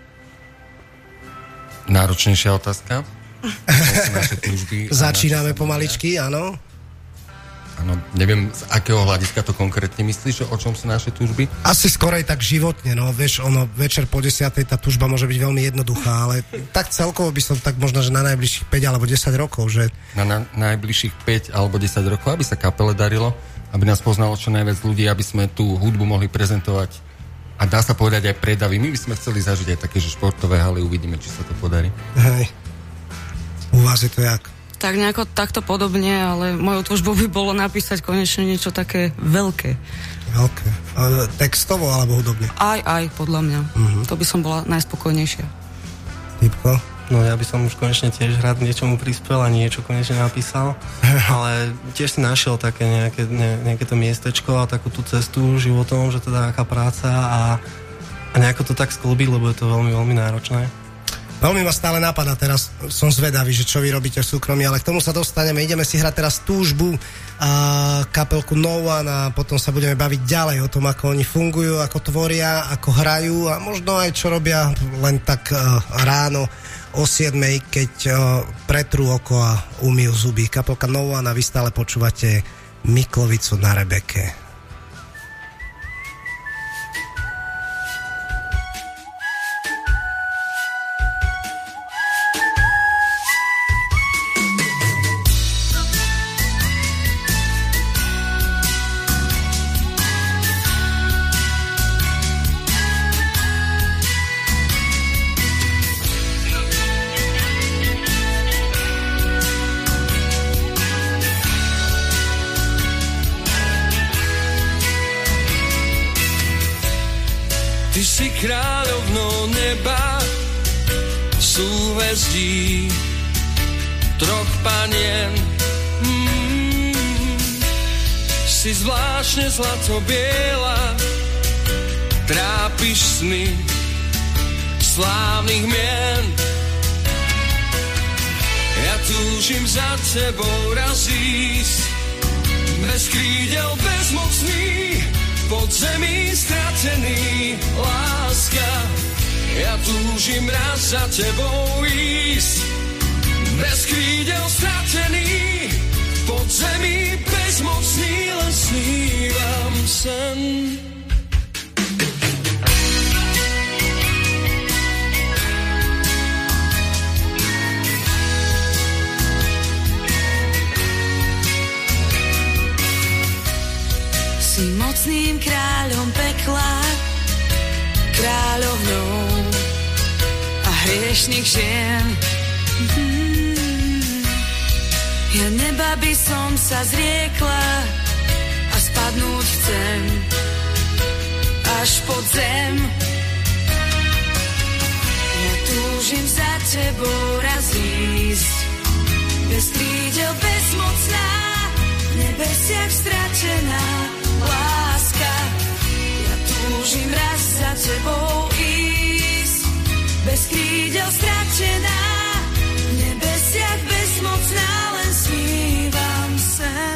Náročnejšia otázka. Naše túžby. Začíname pomaličky, áno. Áno, neviem, z akého hľadiska to konkrétne myslíš, o čom sú naše túžby? Asi skorej tak životne, no, vieš, ono, večer po desiatej tá túžba môže byť veľmi jednoduchá, ale tak celkovo by som tak možno, že na najbližších päť alebo desať rokov, že... Na, na najbližších päť alebo desať rokov, aby sa kapele darilo, aby nás poznalo čo najviac ľudí, aby sme tú hudbu mohli prezentovať a dá sa povedať aj predavy. My by sme chceli zažiť aj také, že športové haly, uvidíme, či sa to podarí. Hej. U vás je to jak? Tak nejako takto podobne, ale mojou túžbou by bolo napísať konečne niečo také veľké. Veľké. Ale textovo alebo hudobne? Aj, aj, podľa mňa. Uh-huh. To by som bola najspokojnejšia. Typko? No ja by som už konečne tiež rád niečomu prispel a niečo konečne napísal, ale tiež si našiel také nejaké, ne, nejaké to miestečko a takú tú cestu životom, že teda aká práca a, a nejako to tak sklbiť, lebo je to veľmi, veľmi náročné. Veľmi ma stále napadá, teraz som zvedavý, že čo vy robíte v súkromí, ale k tomu sa dostaneme. Ideme si hrať teraz túžbu a kapelku No One a potom sa budeme baviť ďalej o tom, ako oni fungujú, ako tvoria, ako hrajú a možno aj čo robia len tak uh, ráno o siedmej, keď uh, pretrú oko a umýjú zuby. Kapelka No One a vy stále počúvate Miklovicu na Rebeke. kráľovnou neba, súhvezdí troch panien. Mm, si zvláštne zlato-biela, trápiš sny slávnych mien. Ja túžim za tebou raz ísť, bez krídel, bezmocný, pod zemí stratený, láska. Ja túžim raz za tebou ísť, bez krídel stratený, pod zemí bezmocný, len snívam sen. Si mocným kráľom pekla, kráľovnou a hriešných žien. Mm-hmm. Ja neba by som sa zriekla a spadnúť chcem až pod zem. Ja túžim za tebou raz ísť, bez krídel, bezmocná, v nebesiach stratená láska. Ja túžim raz za tebou ísť, bez krídel stratená, v nebesiach bezmocná, len snívam sen.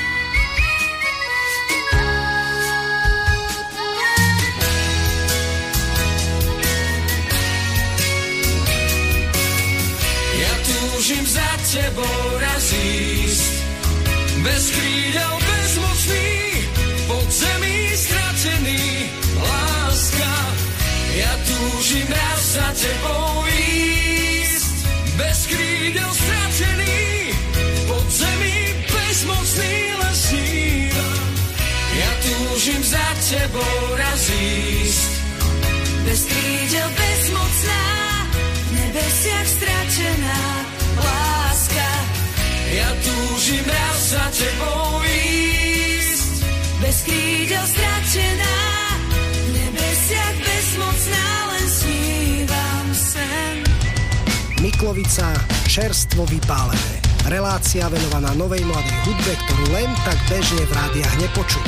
Ja túžim za tebou raz ísť, bez krídel, bezmocný, pod zemí stratený, láska. Ja túžim raz za tebou ísť, bez krídel stratený, pod zemí bezmocný, len snívam. Ja túžim za tebou raz ísť, bez krídel, bezmocná, v nebesiach stratená láska. Ja túžim raz za tebou ísť, bez krídel stratená, v nebesiach bezmocná, len snívam sen. Miklovica, čerstvo vypálené. Relácia venovaná novej mladej hudbe, ktorú len tak bežne v rádiách nepočuť.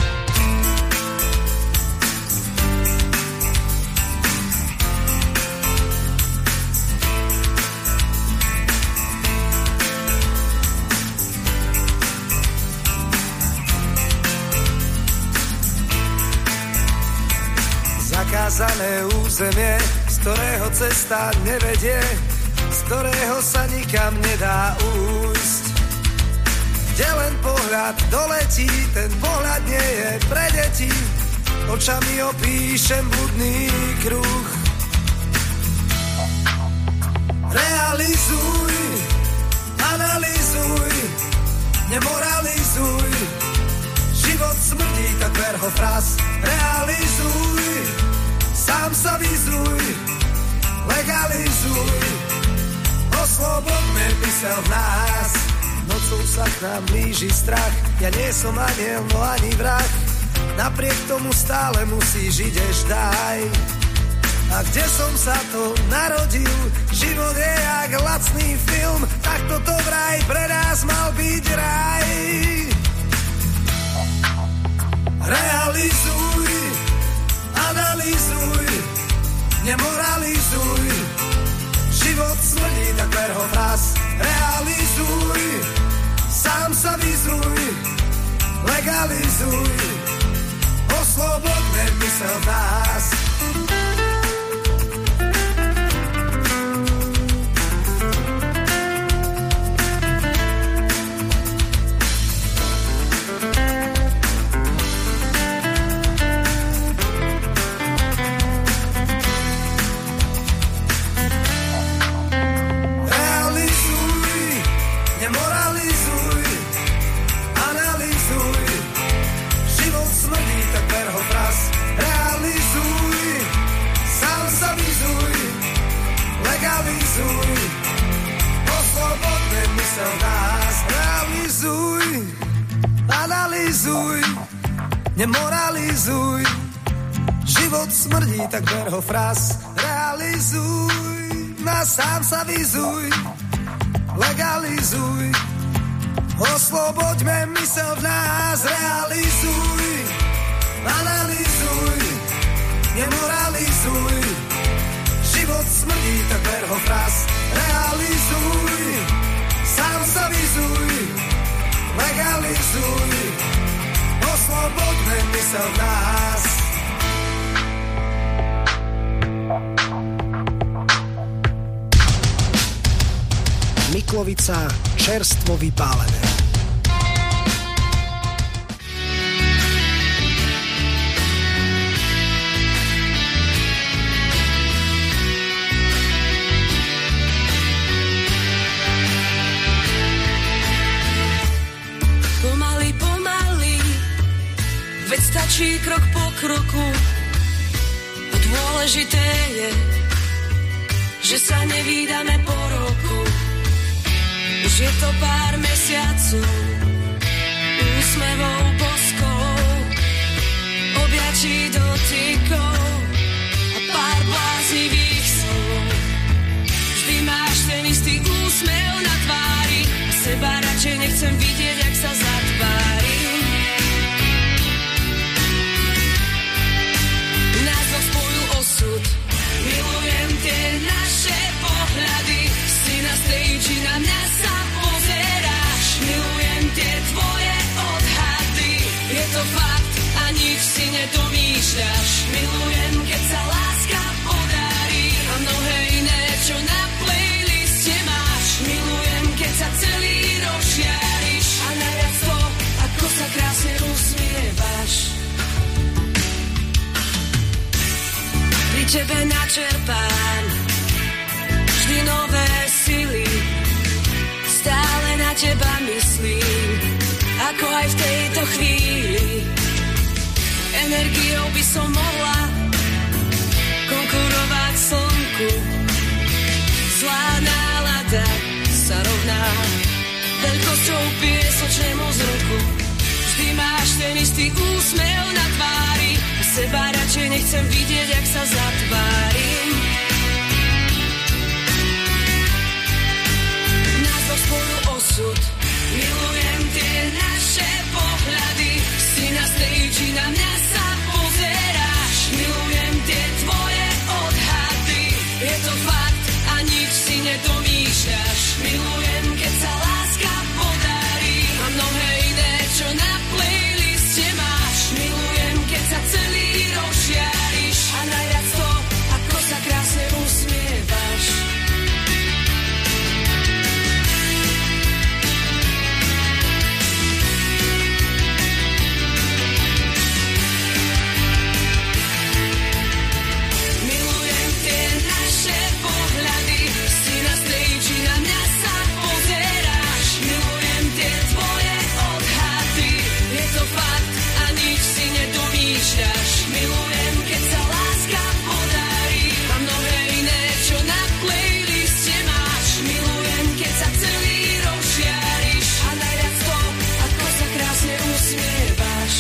Zakázané územie, z ktorého cesta nevedie, z ktorého sa nikam nedá újsť. Kde len pohľad doletí, ten pohľad nie je pre deti, očami opíšem bludný kruh. Realizuj, analyzuj, nemoralizuj, život smrdí, tak ver ho fraz. Realizuj, sám sa vyzuj, legalizuj, oslobodme mysel v nás. Nocou sa k nám blíži strach, ja nie som aniel, no ani vrah, napriek tomu stále musí žiť eždaj. A kde som sa to narodil, život je jak lacný film, tak toto vraj pre nás mal byť raj. Realizuj, analyzuj, nemoralizuj, život smrdí, tak ver ho vraz. Realizuj, sám sa vyzuj, legalizuj, oslobodme mysel v nás. Nemoralizuj, Život smrdí, tak ber ho fraz. Realizuj, na sám sa vyzuj, legalizuj. Osloboďme mysel v nás, realizuj, analyzuj, nemoralizuj. Život smrdí, tak ber ho fraz. Realizuj, sám sa vyzuj, legalizuj. Osloboďme mysel v nás. Miklovica, čerstvo vypálené. Pomaly, pomaly, veď stačí krok po kroku. A dôležité je, že sa nevídame po roku. Už je to pár mesiacov, úsmevou boskou, objatí dotykov a pár bláznivých slov. Vždy máš ten istý úsmev na tvári a seba radšej nechcem vidieť, jak sa zatvárim. Nás dvoch spojil osud, milujem tie naše pohľady. Si na stage, na mňa sa pozeráš, milujem tie tvoje odhady. Je to fakt a nič si nedomýšľaš. Milujem, keď sa láska podarí a mnohé iné, čo na playliste máš. Milujem, keď sa celý rozžiariš a najviac to, ako sa krásne usmievaš. Pri tebe načerpám vždy nové sily, stále na teba myslím, ako aj v tejto chvíli. Energiou by som mohla konkurovať slnku. Zlá nálada sa rovná veľkosťou piesočnému zrnku. Vždy máš ten istý úsmev na tvári a seba radšej nechcem vidieť, jak sa zatvárim. Nás dvoch spolu osud, milujem tie naše pohľady. Si na stage, na mňa sa pozeráš, milujem tie tvoje odhady. Je to fakt a nič si nedomýšľaš. Milujem, keď sa láska podarí a mnohé iné, čo na playliste máš. Milujem, keď sa celý rozžiariš a najviac to, ako sa krásne usmievaš. Milujem tie naše pohľady, si na stage, na mňa sa pozeráš. Milujem tie tvoje odhady, je to fakt a nič si nedomýšľaš. Milujem, keď sa láska podarí a mnohé iné, čo na playliste máš. Milujem, keď sa celý rozžiariš a najviac to, ako sa krásne usmievaš.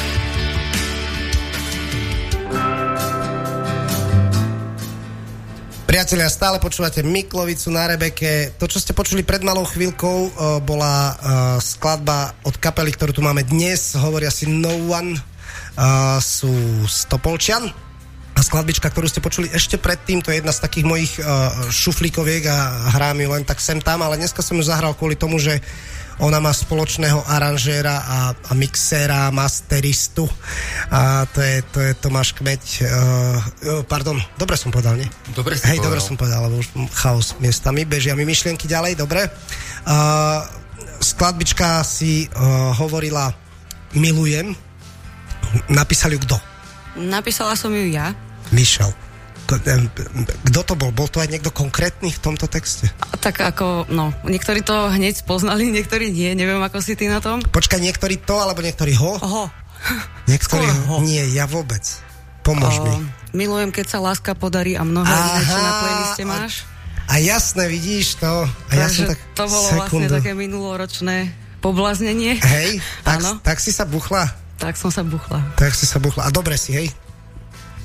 Priatelia, stále počúvate Miklovicu na Rebeke. To, čo ste počuli pred malou chvíľkou, uh, bola uh, skladba od kapely, ktorú tu máme dnes. Hovoria si No One, uh, sú z Topolčian. A skladbička, ktorú ste počuli ešte predtým, to je jedna z takých mojich uh, šuflíkoviek a hrám ju len tak sem tam, ale dneska som ju zahral kvôli tomu, že ona má spoločného aranžéra a, a mixéra, masteristu. A to je, to je Tomáš Kmeď. Uh, pardon, dobre som povedal, nie? Dobre si Hej, povedal. dobre som povedal, lebo už chaos miestami. Bežia mi myšlienky ďalej, dobre. Uh, skladbička si uh, hovorila Milujem. Napísal ju kto? Napísala som ju ja. Michel. Kto to bol? Bol to aj niekto konkrétny v tomto texte? A tak ako, no, niektorí to hneď spoznali, niektorí nie, neviem, ako si ty na tom. Počkaj, niektorí to, alebo niektorí ho? Ho. Niektorí ho. Nie, ja vôbec. Pomôž o, mi. Milujem, keď sa láska podarí a mnohé iné, čo na playliste máš. A jasné, vidíš to. A ja som tak to bolo sekundu. vlastne také minuloročné pobláznenie. Hej, tak, tak si sa buchla? Tak som sa buchla. Tak si sa buchla. A dobre si, hej?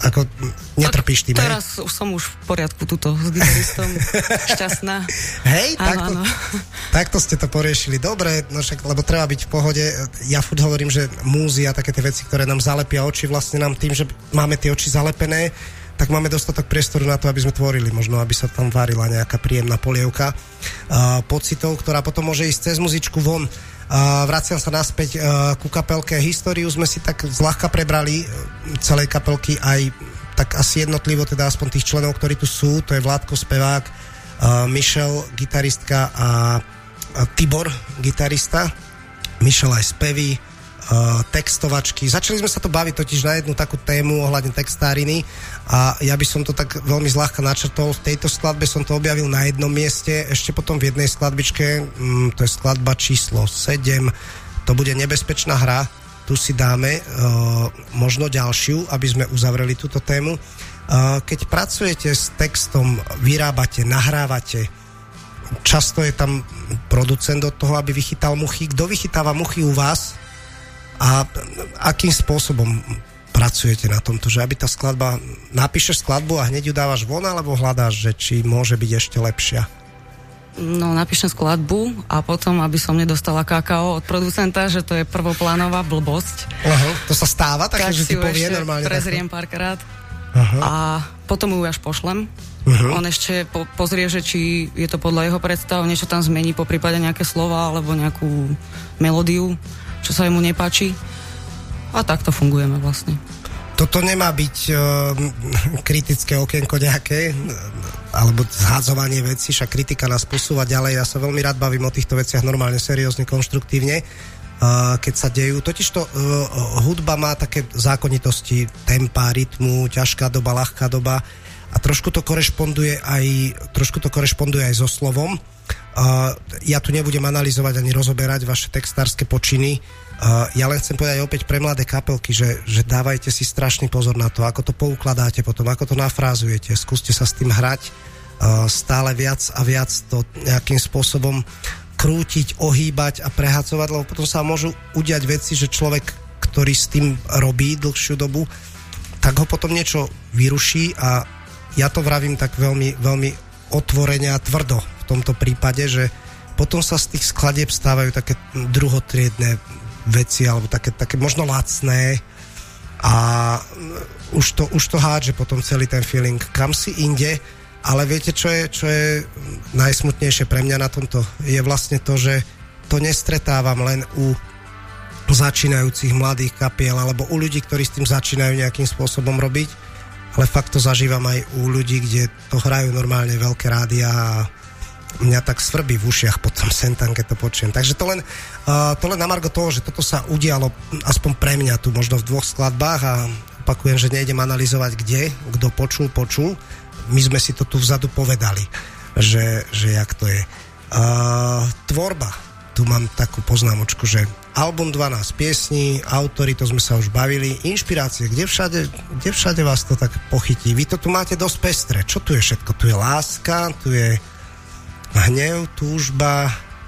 Ako netrpíš tým, teraz hej? Už som už v poriadku tuto s gitaristom. Šťastná. Hej, áno, takto, áno. takto ste to poriešili. Dobre, no však, lebo treba byť v pohode. Ja furt hovorím, že múzy a také tie veci, ktoré nám zalepia oči, vlastne nám tým, že máme tie oči zalepené, tak máme dostatok priestoru na to, aby sme tvorili. Možno, aby sa tam varila nejaká príjemná polievka uh, pocitov, ktorá potom môže ísť cez muzičku von. Uh, vraciam sa naspäť uh, ku kapelke. Históriu sme si tak zľahka prebrali, uh, celej kapelky, aj tak asi jednotlivo, teda aspoň tých členov, ktorí tu sú. To je Vládko, spevák, uh, Michel, gitaristka a, a Tibor, gitarista. Michel aj spevy, uh, textovačky. Začali sme sa to baviť totiž na jednu takú tému ohľadne textáriny a ja by som to tak veľmi zľahka načrtol. V tejto skladbe som to objavil na jednom mieste, ešte potom v jednej skladbičke, mm, to je skladba číslo sedem, to bude Nebezpečná hra, tu si dáme uh, možno ďalšiu, aby sme uzavreli túto tému. Uh, keď pracujete s textom, vyrábate, nahrávate, často je tam producent do toho, aby vychytal muchy. Kto vychytáva muchy u vás a akým spôsobom pracujete na tomto, že aby tá skladba, napíšeš skladbu a hneď ju dávaš von, alebo hľadáš, že či môže byť ešte lepšia? No, napíšem skladbu a potom, aby som nedostala kakao od producenta, že to je prvoplánová blbosť. Aha, to sa stáva, takže že ti povie normálne. Prezriem párkrát. Aha. A potom ju až pošlem. Uh-huh. On ešte po- pozrie, že či je to podľa jeho predstav, niečo tam zmení, po prípade nejaké slova alebo nejakú melódiu, čo sa jemu nepáči. A takto fungujeme vlastne. Toto nemá byť uh, kritické okienko nejaké, alebo zhadzovanie vecí, však kritika nás posúva ďalej. Ja sa veľmi rád bavím o týchto veciach normálne, seriózne, konštruktívne, uh, keď sa dejú. Totižto uh, hudba má také zákonitosti tempa, rytmu, ťažká doba, ľahká doba a trošku to korešponduje aj, trošku to korešponduje aj so slovom. Uh, ja tu nebudem analyzovať ani rozoberať vaše textárske počiny. Uh, ja len chcem povedať opäť pre mladé kapelky, že, že dávajte si strašný pozor na to, ako to poukladáte potom, ako to nafrázujete, skúste sa s tým hrať uh, stále viac a viac to nejakým spôsobom krútiť, ohýbať a prehadzovať, lebo potom sa môžu udiať veci, že človek, ktorý s tým robí dlhšiu dobu, tak ho potom niečo vyruší a ja to vravím tak veľmi, veľmi otvorene a tvrdo v tomto prípade, že potom sa z tých skladieb stávajú také druhotriedne veci, alebo také, také možno lacné a už to, už to hádže potom celý ten feeling kam si inde, ale viete, čo je, čo je najsmutnejšie pre mňa na tomto? Je vlastne to, že to nestretávam len u začínajúcich mladých kapiel, alebo u ľudí, ktorí s tým začínajú nejakým spôsobom robiť, ale fakt to zažívam aj u ľudí, kde to hrajú normálne veľké rádia a mňa tak svrbí v ušiach potom sem tam, keď to počujem. Takže to len, uh, to len na margo toho, že toto sa udialo aspoň pre mňa tu možno v dvoch skladbách a opakujem, že nejdem analyzovať kde, kto počul, počul. My sme si to tu vzadu povedali, že, že jak to je. Uh, tvorba. Tu mám takú poznámočku, že album dvanásť piesní, autori, to sme sa už bavili, inšpirácie, kde všade, kde všade vás to tak pochytí. Vy to tu máte dosť pestré. Čo tu je všetko? Tu je láska, tu je hnev, túžba,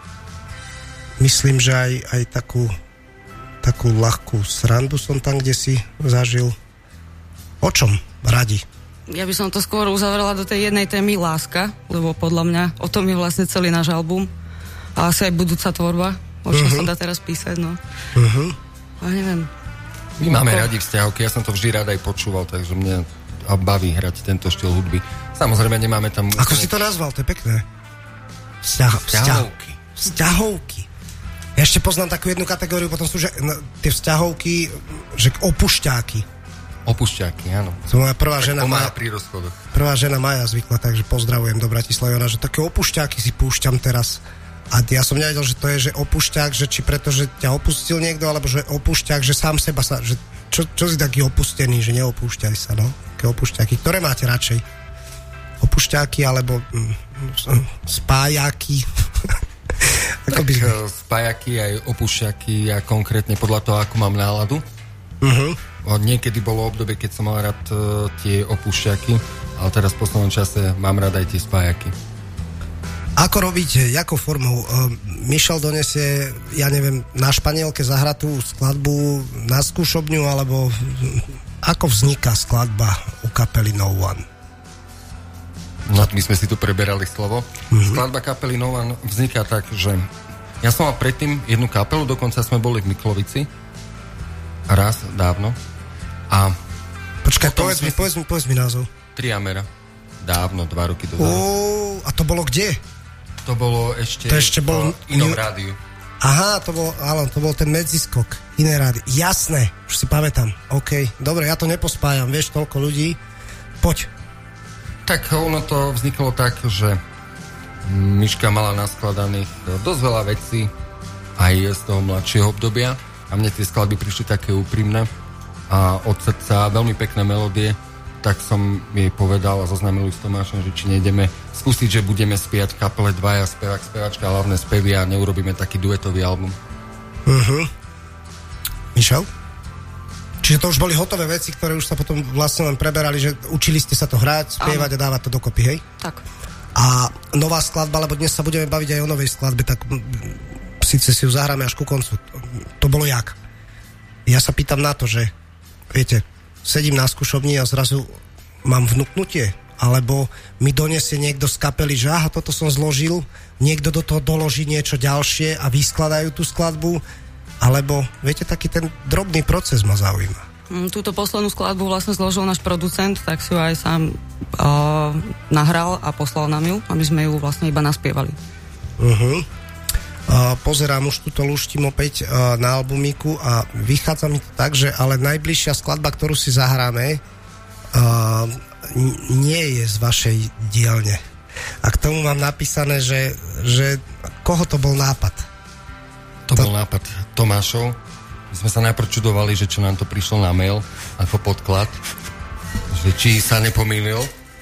myslím, že aj, aj takú takú ľahkú srandu som tam kde si zažil. O čom radi? Ja by som to skôr uzavrela do tej jednej témy láska, lebo podľa mňa o tom je vlastne celý náš album a asi aj budúca tvorba, o čom uh-huh. sa dá teraz písať, no. Uh-huh. A neviem. My máme radi vzťahovky, ja som to vždy rád aj počúval, takže mňa baví hrať tento štýl hudby. Samozrejme nemáme tam... Ako si to nazval, to je pekné. Vzťah, vzťahovky. Vzťahovky. Ja ešte poznám takú jednu kategóriu, potom sú, že no, tie vzťahovky, že opušťáky. Opušťáky, áno. To moja prvá tak žena Maja, pri rozchodoch. Prvá žena Maja zvykla, takže pozdravujem do Bratislavy, ona, že také opušťáky si púšťam teraz. A ja som nevedel, že to je, že opušťák, že či preto, že ťa opustil niekto, alebo že opušťák, že sám seba sa, že čo, čo si taký opustený, že neopúšťaj sa, no? Také opušťáky. Ktoré máte radšej? Opušťáky, alebo mm, spájáky? Tak, by... spájaky aj opúšťaky a konkrétne podľa toho, ako mám náladu. Uh-huh. Niekedy bolo obdobie, keď som mal rád uh, tie opúšťaky, ale teraz v poslednom čase mám rád aj tie spájaky. Ako robíte, jakou formou? Uh, Michel donesie, ja neviem, na španielke zahratú skladbu na skúšobňu, alebo ako vzniká skladba u kapely No One? No, my sme si tu preberali slovo. Mm-hmm. Skladba kapely No One vzniká tak, že ja som mal predtým jednu kapelu, dokonca sme boli v Miklovici raz dávno. A počkaj, povedz mi, povedz mi, povedz mi názov. Triamera. Dávno, dva roky dozadu. Ó, a to bolo kde? To bolo ešte, to ešte bol v inom New... rádiu. Aha, to bol, áno, to bol ten medziskok. Iné rádio. Jasné, už si pamätám. OK, dobre, ja to nepospájam, vieš, toľko ľudí. Poď. Tak ono to vzniklo tak, že Miška mala naskladaných dosť veľa vecí aj z toho mladšieho obdobia a mne tie skladby prišli také úprimné a od srdca veľmi pekné melódie, tak som jej povedal a zoznamil s Tomášom, že či nejdeme skúsiť, že budeme spievať v kapele dvaja, spevák, spevačka, hlavné spevy a neurobíme taký duetový album. Uh-huh. Mišo? Čiže to už boli hotové veci, ktoré už sa potom vlastne len preberali, že učili ste sa to hrať, spievať a dávať to dokopy, hej? Tak. A nová skladba, lebo dnes sa budeme baviť aj o novej skladbe, tak síce si ju zahráme až ku koncu. To bolo jak? Ja sa pýtam na to, že viete, sedím na skúšovni a zrazu mám vnúknutie, alebo mi donesie niekto z kapely, že aha, toto som zložil, niekto do toho doloží niečo ďalšie a vyskladajú tú skladbu, alebo, viete, taký ten drobný proces ma zaujíma. Túto poslednú skladbu vlastne zložil náš producent, tak si ju aj sám uh, nahral a poslal nám ju, aby sme ju vlastne iba naspievali. Uh-huh. Uh, pozerám už túto luštím opäť uh, na albumíku a vychádza mi to tak, že ale najbližšia skladba, ktorú si zahráme, uh, n- nie je z vašej dielne. A k tomu mám napísané, že, že koho to bol nápad? To, to bol nápad Tomášov. My sme sa najprv čudovali, že čo nám to prišlo na mail ako podklad, že či sa nepomýlil.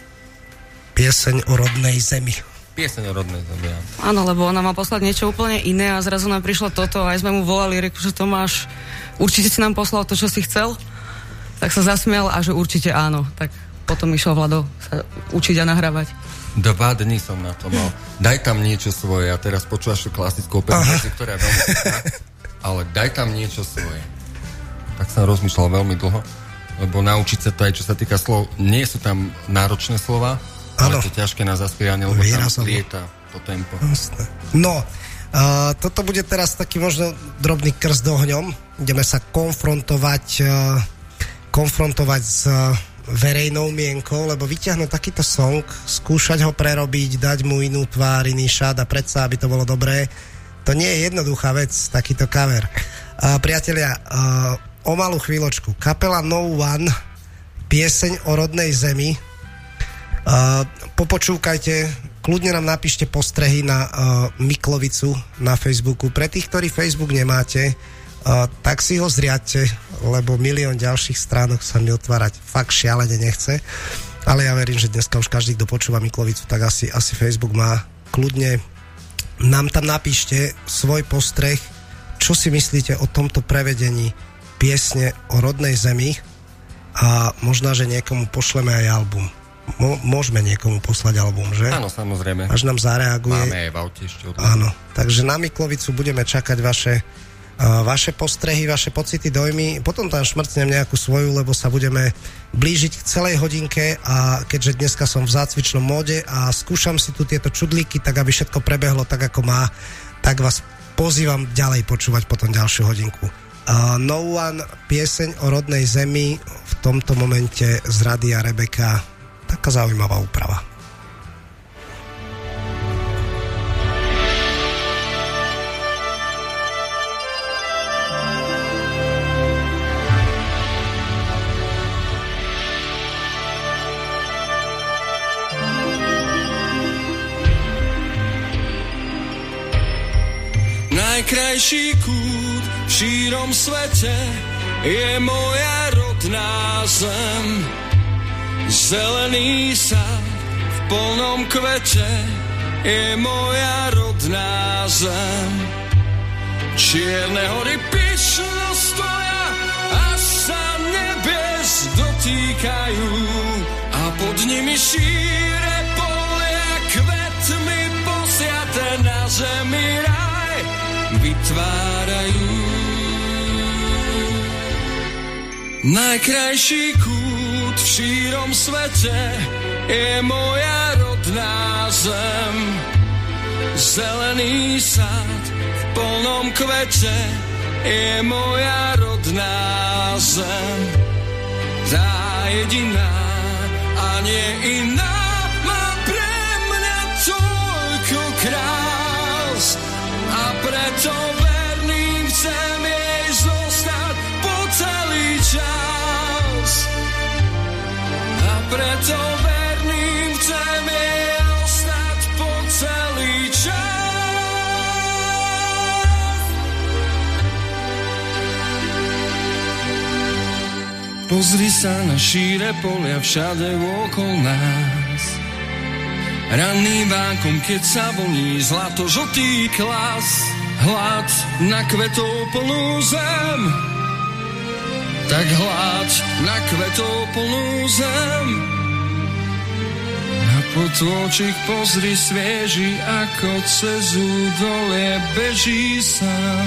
Pieseň o rodnej zemi. Pieseň o rodnej zemi, ja. Áno, lebo ona má poslať niečo úplne iné a zrazu nám prišlo toto a aj sme mu volali, reku, že Tomáš, určite si nám poslal to, čo si chcel. Tak sa zasmial a že určite áno. Tak potom išiel Vlado sa učiť a nahrávať. Dva dní som na to mal. Daj tam niečo svoje a teraz počúvaš tú klasickú operáciu, ktorá je veľmi pekná, ale daj tam niečo svoje. Tak som rozmýšľal veľmi dlho, lebo naučiť sa to aj čo sa týka slov, nie sú tam náročné slova, ale to ťažké na zaspievanie, lebo tam lieta to tempo. No, uh, toto bude teraz taký možno drobný krst ohňom. Ideme sa konfrontovať uh, konfrontovať s uh, verejnou mienkou, lebo vyťahnuť takýto song, skúšať ho prerobiť, dať mu inú tvár, iný šat a predsa, aby to bolo dobré, to nie je jednoduchá vec, takýto cover. Uh, priatelia, uh, o malú chvíľočku. Kapela No One, pieseň o rodnej zemi. Uh, popočúkajte, kľudne nám napíšte postrehy na uh, Miklovicu na Facebooku. Pre tých, ktorí Facebook nemáte, Uh, tak si ho zriadte, lebo milión ďalších stránok sa mi otvárať fakt šialene nechce, ale ja verím, že dneska už každý, kto počúva Miklovicu, tak asi, asi Facebook má. Kľudne nám tam napíšte svoj postreh, čo si myslíte o tomto prevedení piesne o rodnej zemi a možno, že niekomu pošleme aj album. Mo- môžeme niekomu poslať album, že? Áno, samozrejme. Až nám zareaguje. Máme aj v aute ešte. Áno, takže na Miklovicu budeme čakať vaše Uh, vaše postrehy, vaše pocity, dojmy. Potom tam šmrcnem nejakú svoju, lebo sa budeme blížiť k celej hodinke a keďže dneska som v zácvičnom móde a skúšam si tu tieto čudlíky, tak aby všetko prebehlo tak, ako má, tak vás pozývam ďalej počúvať potom ďalšiu hodinku. Uh, No One, pieseň o rodnej zemi, v tomto momente z Rádia Rebeka. Taká zaujímavá úprava. Najkrajší kút v šírom svete je moja rodná zem. Zelený sad v plnom kvete je moja rodná zem. Čierne hory pyšno stoja, až sa nebies dotýkajú a pod nimi šíre polia kvetmi posiate na zemi raj vytvárajú. Najkrajší kút v šírom svete je moja rodná zem. Zelený sad v plnom kvete je moja rodná zem. Tá jediná a nie iná má pre mňa toľko krás a preto verným chcem jej zostať po celý čas. A preto verným chcem jej ostať po celý čas. Pozri sa na šíre polia všade okolo nás. Ranným vánkom, keď sa voní zlato-žltý klas. Hlad na kvetov plnú zem. Tak hlad na kvetov plnú zem. Na potôčik pozri svieži, ako cez údolie beží sám.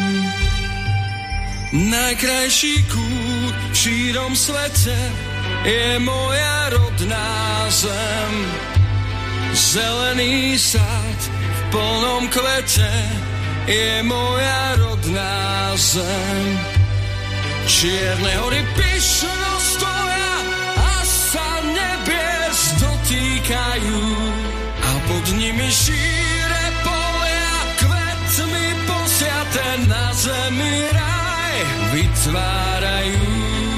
Najkrajší kút v šírom svete je moja rodná zem. Zelený sad v plnom kvete je moja rodná zem. Čierne hory pyšno stoja a sa nebies dotýkajú a pod nimi šíre polia kvetmi posiate na zemi raj vytvárajú.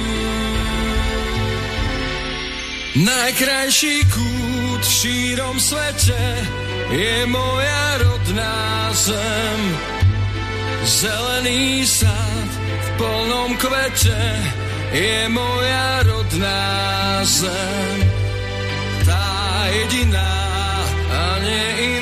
Najkrajší kút v šírom svete je moja rodná zem. Zelený sad v plnom kvete je moja rodná zem. Tá jediná a nie iná